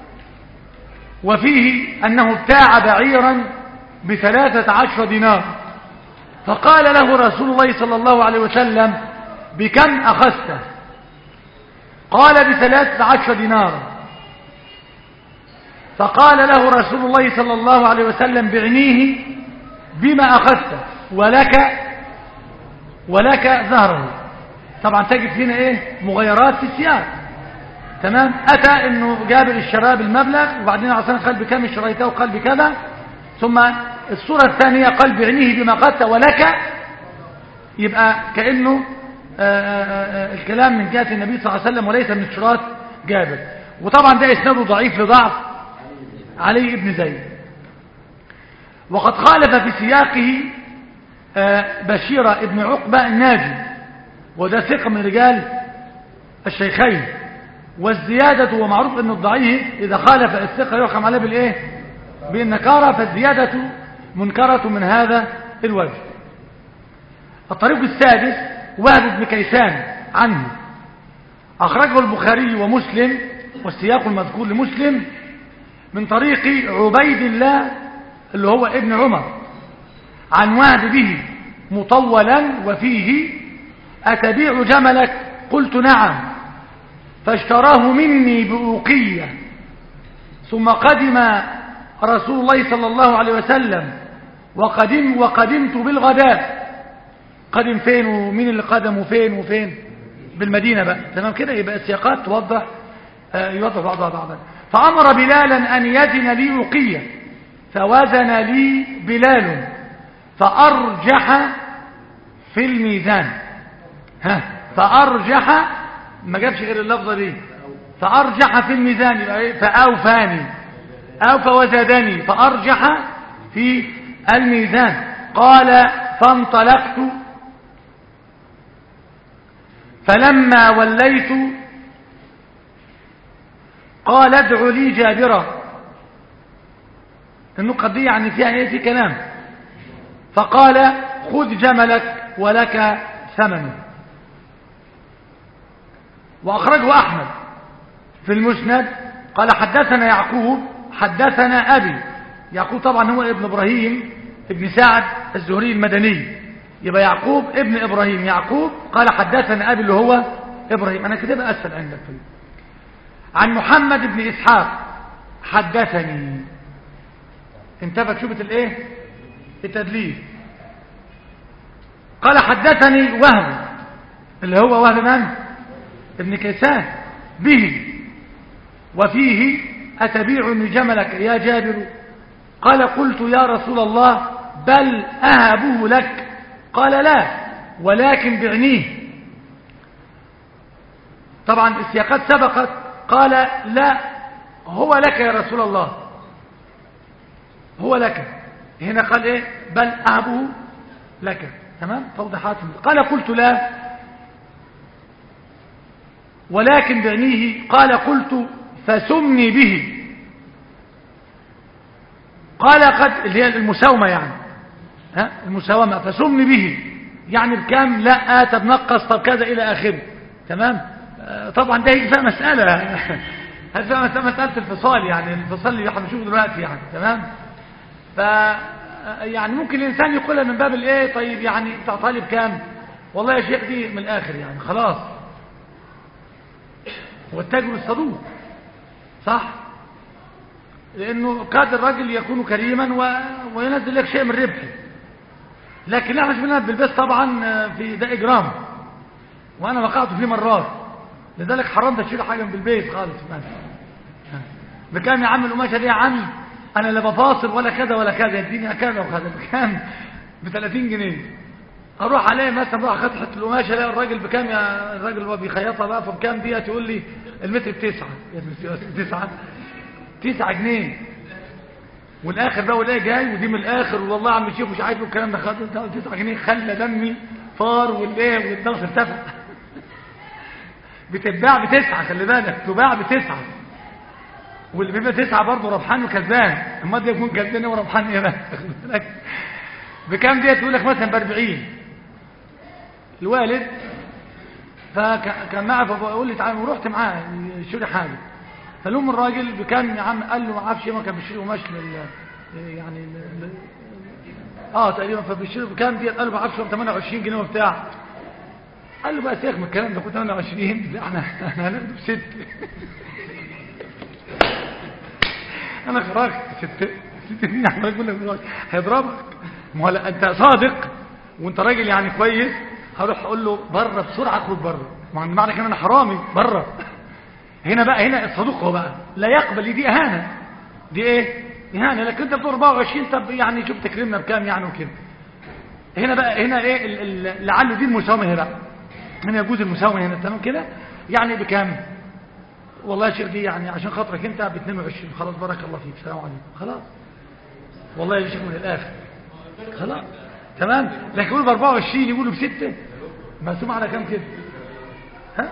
وفيه أنه ابتاع بعيرا بثلاثة عشر دينار، فقال له رسول الله صلى الله عليه وسلم: بكم أخذته؟ قال: بثلاثة عشر دينار. فقال له رسول الله صلى الله عليه وسلم: بعنيه بما أخذته ولك ولك ظهره. طبعا تجد هنا ايه؟ مغيرات في السياق. تمام. أتى انه جابر الشراب المبلغ، وبعدين عصام قال: بكم اشتريته؟ وقال: بكذا. ثم الصورة الثانية قال: بعنيه بما أخذته ولك. يبقى كأنه آآ آآ الكلام من جهة النبي صلى الله عليه وسلم وليس من اشتراط جابر. وطبعا ده اسناده ضعيف لضعف علي بن زيد. وقد خالف في سياقه بشير ابن عقبة الناجي، وده ثقة من رجال الشيخين. والزيادة، ومعروف انه الضعيف اذا خالف الثقة يحكم عليه بالايه؟ بالنكارة، فالزيادة منكرة من هذا الوجه. الطريق السادس وهب بن كيسان عنه، اخرجه البخاري ومسلم، والسياق المذكور لمسلم من طريق عبيد الله اللي هو ابن عمر عن وهب به مطولا وفيه: أتبيع جملك؟ قلت نعم. فاشتراه مني بأوقية. ثم قدم رسول الله صلى الله عليه وسلم وقدم وقدمت بالغداء. قدم فين ومين اللي قدم وفين وفين؟ بالمدينة بقى. تمام كده. يبقى السياقات توضح آه يوضح بعضها بعضا. فأمر بلالا أن يزن لي أوقية، فوزن لي بلال فأرجح في الميزان. ها فأرجح، ما جابش غير اللفظة دي، فأرجح في الميزان، فأوفاني أو فوزدني فأرجح في الميزان. قال: فانطلقت فلما وليت قال: ادع لي جابرا. النقطة دي يعني فيها ايه؟ في كلام. فقال: خذ جملك ولك ثمنه. وأخرجه أحمد في المسند قال: حدثنا يعقوب حدثنا أبي. يعقوب طبعا هو ابن إبراهيم ابن سعد الزهري المدني، يبقى يعقوب ابن إبراهيم. يعقوب قال: حدثنا أبي اللي هو إبراهيم. أنا كتبها أسفل عندك فيه. عن محمد بن إسحاق حدثني. انتبهت شبهة الايه؟ التدليس. قال حدثني وهب اللي هو وهب من؟ ابن كيسان به وفيه أتبيعني جملك يا جابر؟ قال قلت يا رسول الله بل أهبه لك. قال لا ولكن بعنيه. طبعا السياقات سبقت. قال لا هو لك يا رسول الله، هو لك. هنا قال ايه؟ بل أهبه لك. تمام توضيحات. قال قلت لا ولكن بعنيه. قال قلت فسمني به. قال قد اللي هي المساومة يعني ها المساومة. فسمني به يعني بكام؟ لا آت بنقص طب كذا إلى آخره. تمام. آه طبعا ده يجزء مسألة هذا مسألة, مسألة الفصال يعني الفصال اللي احنا بنشوفه دلوقتي يعني. تمام. ف يعني ممكن الإنسان يقولها من باب الايه طيب يعني انت طالب كام؟ والله يا شيخ دي من الآخر يعني خلاص. والتاجر الصدوق صح، لأنه قاد الرجل يكون كريما و... وينزل لك شيء من ربحه. لكن احنا شفنا بالبيت طبعا في ده إجرام، وأنا وقعت فيه مرات، لذلك حرمت تشيل حاجة من البيت خالص. بكام يا عم القماشة دي يا عم؟ أنا لا بفاصل ولا كذا ولا كذا، يديني كذا وكذا. بكام؟ ب ثلاثين جنيه. أروح عليه مثلا أروح أخد حتة القماشة الاقي الراجل بكام يا الراجل اللي هو بيخيطها بقى فبكام ديت؟ يقول لي المتر بتسعة. تسعة تسعة جنيه. والاخر بقى ولاقي جاي ودي من الاخر والله عم الشيخ مش عايز الكلام ده خالص. تسعة جنيه خلى دمي فار والايه والضغط ارتفع. بتتباع بتسعة، خلي بالك تباع بتسعة، واللي بيبقى تسعة برضه ربحان وكسبان. اما ده يكون كسبان وربحان ايه بقى؟ بكام ديت؟ يقول لك مثلا ب أربعين. الوالد فكان معه فبقول لي تعالى، ورحت معاه يشتري حاجه. فلوم الراجل بكام يا عم؟ قال له ما اعرفش، ما كان بيشتري قماش لل يعني ل... اه تقريبا. فبيشتري بكام ديت؟ قال له ما اعرفش ثمانية وعشرين جنيه وبتاع. قال له بقى سيبك من الكلام ده، كنت ثمانية وعشرين احنا هناخده بست. انا خرجت ست ست سنين. احنا بقول لك هيضربك. ما هو انت صادق وانت راجل يعني كويس، هروح اقول له بره بسرعه اخرج بره. ما معنى كده انا حرامي بره. هنا بقى هنا الصدوق هو بقى لا يقبل. دي اهانه، دي ايه؟ اهانه. لكن انت بتقول أربعة وعشرين طب يعني شوف تكرمنا بكام يعني وكده. هنا بقى هنا ايه لعله دي المساومه. هنا بقى هنا يجوز المساومه هنا. تمام كده يعني بكام؟ والله يا شيخ دي يعني عشان خاطرك انت ب اثنين وعشرين. خلاص بارك الله فيك السلام عليكم. خلاص والله يا شيخ من الاخر خلاص تمام. لكن يقول ب أربعة وعشرين يقولوا بستة، مقسوم على كام كده؟ ها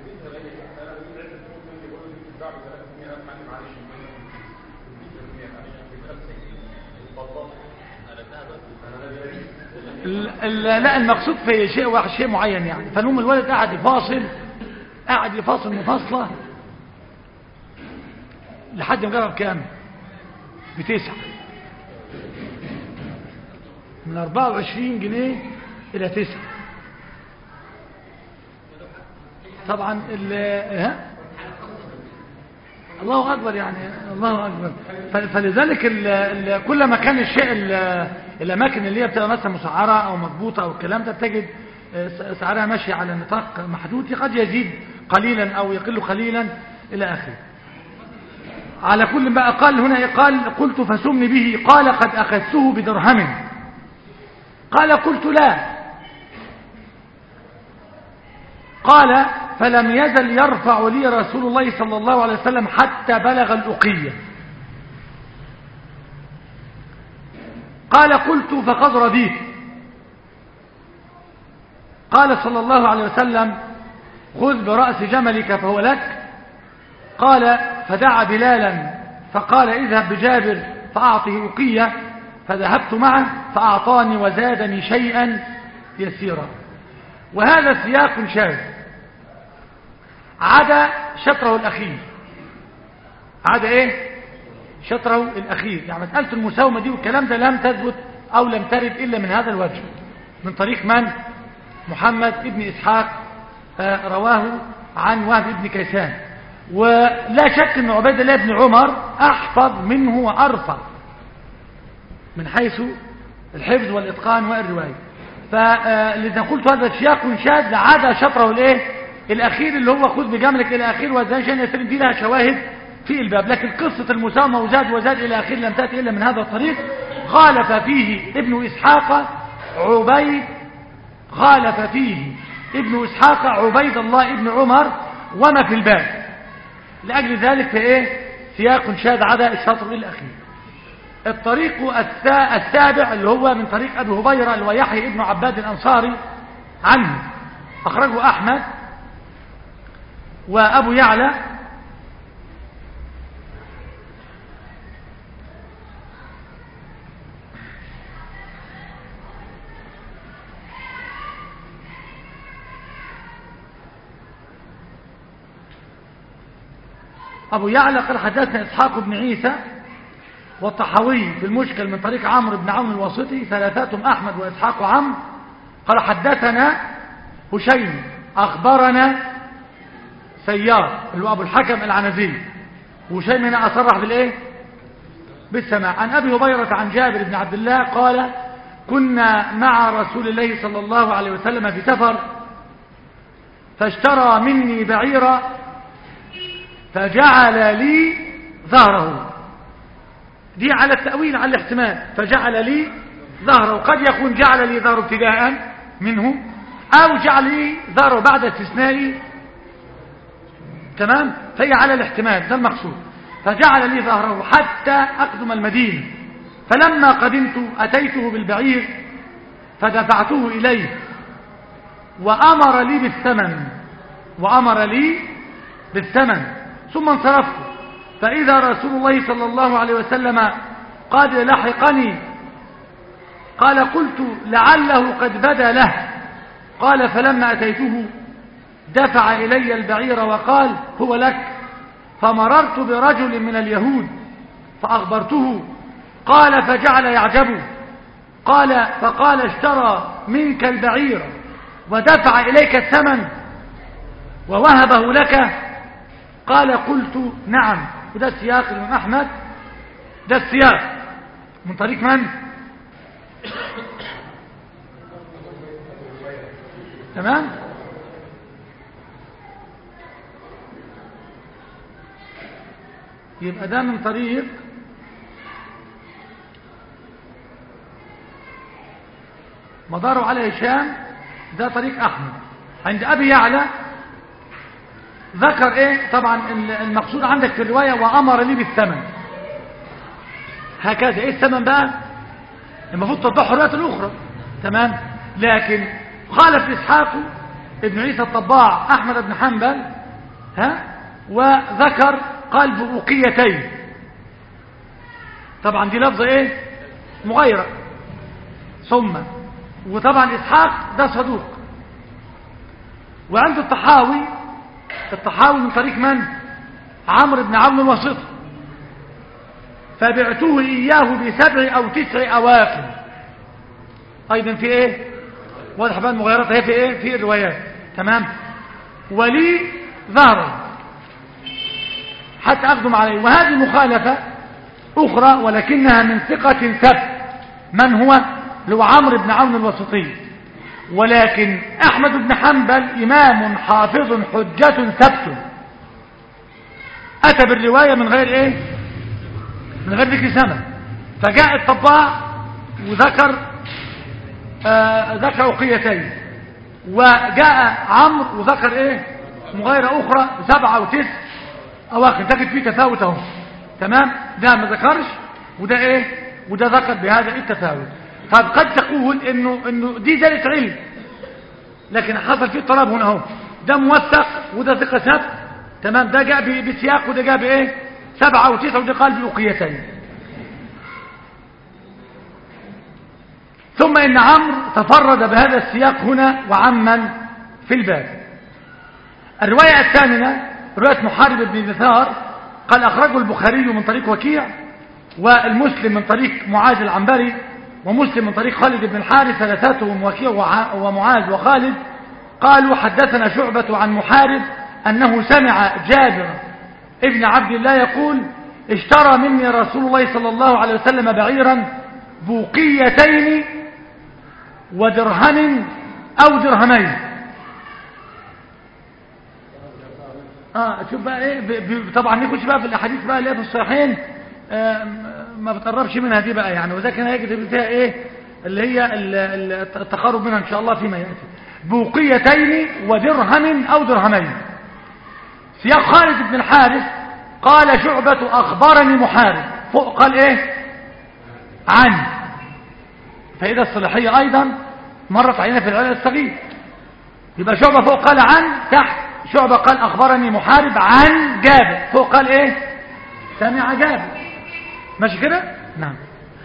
لا المقصود في شيء واحد شيء معين يعني. فالمهم الولد قاعد يفاصل قاعد يفاصل مفاصله لحد ما جرب كام؟ بتسعة. من أربعة وعشرين جنيه الى تسعة. طبعا ال ها الله اكبر يعني الله اكبر. فلذلك ال ال كل ما كان الشيء الاماكن اللي هي بتبقى مثلا مسعره او مضبوطه او الكلام ده بتجد سعرها ماشي على نطاق محدود، قد يزيد قليلا او يقل قليلا الى اخره. على كل بقى قال هنا قال قلت فسمني به. قال قد اخذته بدرهم. قال قلت لا. قال فلم يزل يرفع لي رسول الله صلى الله عليه وسلم حتى بلغ الأقية. قال قلت فقد رضيت. قال صلى الله عليه وسلم خذ برأس جملك فهو لك. قال فدعا بلالا فقال اذهب بجابر فأعطه أقية. فذهبت معه فأعطاني وزادني شيئا يسيرا. وهذا سياق شاذ عدا شطره الأخير. عدا ايه؟ شطره الأخير. يعني مسألة المساومة دي والكلام ده لم تثبت أو لم ترد إلا من هذا الوجه، من طريق من؟ محمد ابن إسحاق رواه عن وهب ابن كيسان. ولا شك أن عبيد الله بن عمر أحفظ منه وأرفع من حيث الحفظ والإتقان والرواية. فلذا قلت هذا سياق شاذ عدا شطره الايه الاخير اللي هو خذ بجملك الى اخير وزان يسرين دي لها شواهد في الباب. لكن قصة المسامة وزاد وزاد الى اخير لم تأتي الا من هذا الطريق. خالف فيه ابن اسحاق عبيد خالف فيه ابن اسحاق عبيد الله ابن عمر وما في الباب. لاجل ذلك في ايه سياق شاذ عدا الشطر الاخير. الطريق السابع اللي هو من طريق ابي هبيرة اللي هو يحيى ابن عباد الانصاري عنه، اخرجه احمد وابو يعلى أبو يعلى قال حدثنا إسحاق بن عيسى والطحاوي في المشكل من طريق عمرو بن عون الواسطي، ثلاثتهم أحمد وإسحاق وعمرو. قال حدثنا هشيم أخبرنا سيار اللي هو أبو الحكم العنزي، وهشيم هنا أصرح بالإيه بالسماع. عن أبي هبيرة عن جابر بن عبد الله قال كنا مع رسول الله صلى الله عليه وسلم في سفر فاشترى مني بعيرا فجعل لي ظهره. دي على التأويل على الاحتمال، فجعل لي ظهره. قد يكون جعل لي ظهره ابتداء منه أو جعل لي ظهره بعد استثناء، تمام، فهي على الاحتمال ده المقصود. فجعل لي ظهره حتى أقدم المدينة، فلما قدمت أتيته بالبعير فدفعته إليه وأمر لي بالثمن وأمر لي بالثمن ثم انصرفت، فإذا رسول الله صلى الله عليه وسلم قد لحقني. قال قلت لعله قد بدا له. قال فلما أتيته دفع إلي البعير وقال هو لك. فمررت برجل من اليهود فأخبرته، قال فجعل يعجبه. قال فقال اشترى منك البعير ودفع إليك الثمن ووهبه لك؟ قال قلت نعم. وده السياق الإمام أحمد، ده السياق من طريق من؟ تمام. يبقى ده من طريق مداره على هشام، ده طريق أحمد. عند أبي يعلى ذكر ايه طبعا المقصود عندك في الرواية وأمر لي بالثمن، هكذا. ايه الثمن بقى؟ المفروض توضحه الروايات الأخرى، تمام. لكن خالف إسحاق ابن عيسى الطباع أحمد بن حنبل ها وذكر قال بأوقيتين. طبعا دي لفظة ايه مغيرة ثم، وطبعا إسحاق ده صدوق. وعنده الطحاوي الطحاوي من طريق من؟ عمرو بن عون الواسطي، فبعته إياه بسبع أو تسع أواخر. أيضا في إيه؟ واضح بقى المغيرات هي في إيه؟ في الروايات، تمام. ولي ظهره حتى أقدم عليه. وهذه مخالفة أخرى ولكنها من ثقة ثبت. من هو؟ لو عمرو بن عون الواسطي. ولكن أحمد بن حنبل إمام حافظ حجة ثبت، أتى بالرواية من غير إيه؟ من غير ذكر سنة. فجاء الطباع وذكر آه ذكر أوقيتين، وجاء عمرو وذكر إيه؟ مغيرة أخرى سبعة وتسع أواخر. تجد فيه تفاوت اهو، تمام. ده ما ذكرش وده إيه؟ وده ذكر بهذا التفاوت. طب قد تقول انه انه دي زيادة علم، لكن حصل فيه اضطراب هنا اهو. ده موثق وده ثقة ثبت، تمام. ده جاء بسياق وده جاء بايه؟ سبعة وتسعة وده قال بأوقيتين. ثم ان عمرو تفرد بهذا السياق هنا وعمن في الباب. الرواية الثامنة رواية محارب بن دثار قال اخرجه البخاري من طريق وكيع والمسلم من طريق معاذ العنبري ومسلم من طريق خالد بن الحارث، ثلاثتهم وكيع ومعاذ وخالد. قالوا حدثنا شعبة عن محارب أنه سمع جابر ابن عبد الله يقول اشترى مني رسول الله صلى الله عليه وسلم بعيرا بوقيتين ودرهم أو درهمين. اه شوف بقى ايه ب... ب... طبعا نخش بقى في الاحاديث بقى اللي هي في الصحيحين، آه ما بتقربش منها دي بقى يعني، وذاك انا هيجي فيها ايه اللي هي التقارب منها ان شاء الله فيما ياتي. بوقيتين ودرهم او درهمين. سياق خالد بن الحارث قال شعبة اخبرني محارب، فوق قال ايه عن، فإذا الصلاحية ايضا مرت علينا في العلل الصغير، يبقى شعبة فوق قال عن، تحت شعبة قال أخبرني محارب عن جابر، فوق قال إيه سمع جابر، ماشي كده؟ نعم.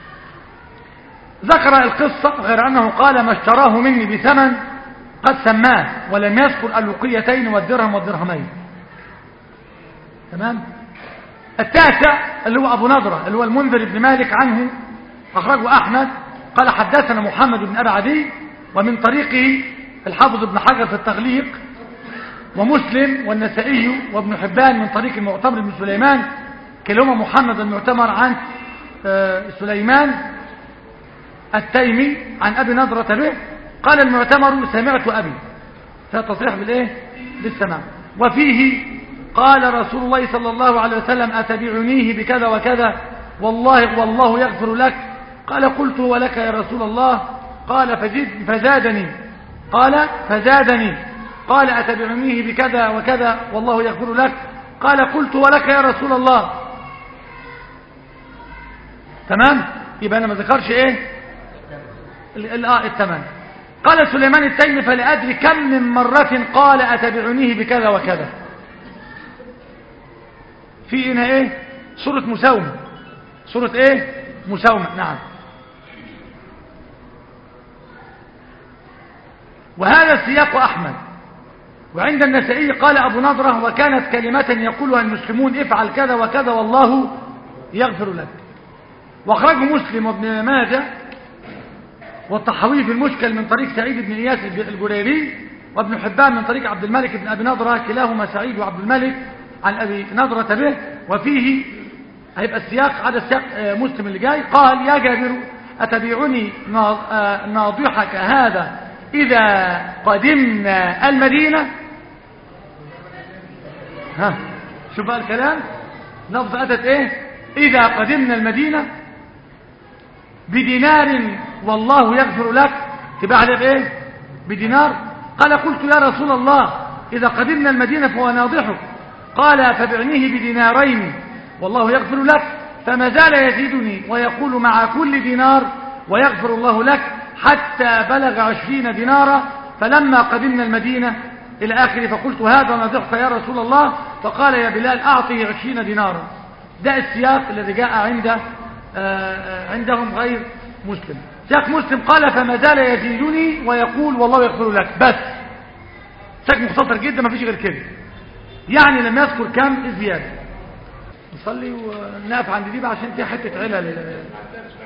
ذكر القصة غير أنه قال ما اشتراه مني بثمن قد سماه، ولم يذكر الوقيتين والدرهم والدرهمين. تمام. التاسع اللي هو أبو نضرة اللي هو المنذر بن مالك عنه، أخرجه أحمد قال حدثنا محمد بن أبي عدي، ومن طريقه الحافظ ابن حجر في التغليق، ومسلم والنسائي وابن حبان من طريق المعتمر بن سليمان، كلاهما محمد المعتمر عن سليمان التيمي عن أبي نضرة به قال المعتمر سمعت أبي، فتصريح بالإيه بالسماع. وفيه قال رسول الله صلى الله عليه وسلم أتبعنيه بكذا وكذا والله والله يغفر لك، قال قلت ولك يا رسول الله، قال فزد فزادني قال فزادني قال أتبعنيه بكذا وكذا والله يغفر لك، قال قلت ولك يا رسول الله. تمام. يبقى أنا ما ذكرش إيه الآه التمام. قال سليمان التيمي فلا أدري كم من مرة قال أتبعنيه بكذا وكذا. في هنا إيه سورة مساومة، سورة إيه مساومة. نعم. وهذا السياق أحمد. وعند النسائي قال أبو نضرة وكانت كلمة يقولها المسلمون افعل كذا وكذا والله يغفر لك. واخرجه مسلم وابن ماجه والطحاوي في المشكل من طريق سعيد بن إياس الجريري، وابن حبان من طريق عبد الملك بن أبي نضرة، كلاهما سعيد وعبد الملك عن أبي نضرة به. وفيه هيبقى السياق على السياق مسلم اللي جاي، قال يا جابر أتبيعني ناضحك هذا إذا قدمنا المدينة. ها شوف بقى الكلام، لفظ أتت إيه إذا قدمنا المدينة بدينار والله يغفر لك، تباع عليه بإيه بدينار. قال قلت يا رسول الله إذا قدمنا المدينة فهو ناضحك، قال فبعنيه بدينارين والله يغفر لك، فما زال يزيدني ويقول مع كل دينار ويغفر الله لك حتى بلغ عشرين دينارا، فلما قدمنا المدينة إلى آخره فقلت هذا ناضحك يا رسول الله، فقال يا بلال أعطه عشرين دينارا. ده السياق الذي جاء عند عندهم غير مسلم. سياق مسلم قال فما زال يزيدني ويقول والله يغفر لك، بس سياق مختصر جدا ما فيش غير كده، يعني لم يذكر كم الزيادة. نصلي ونقف عند دي بقى عشان فيها حتة علل.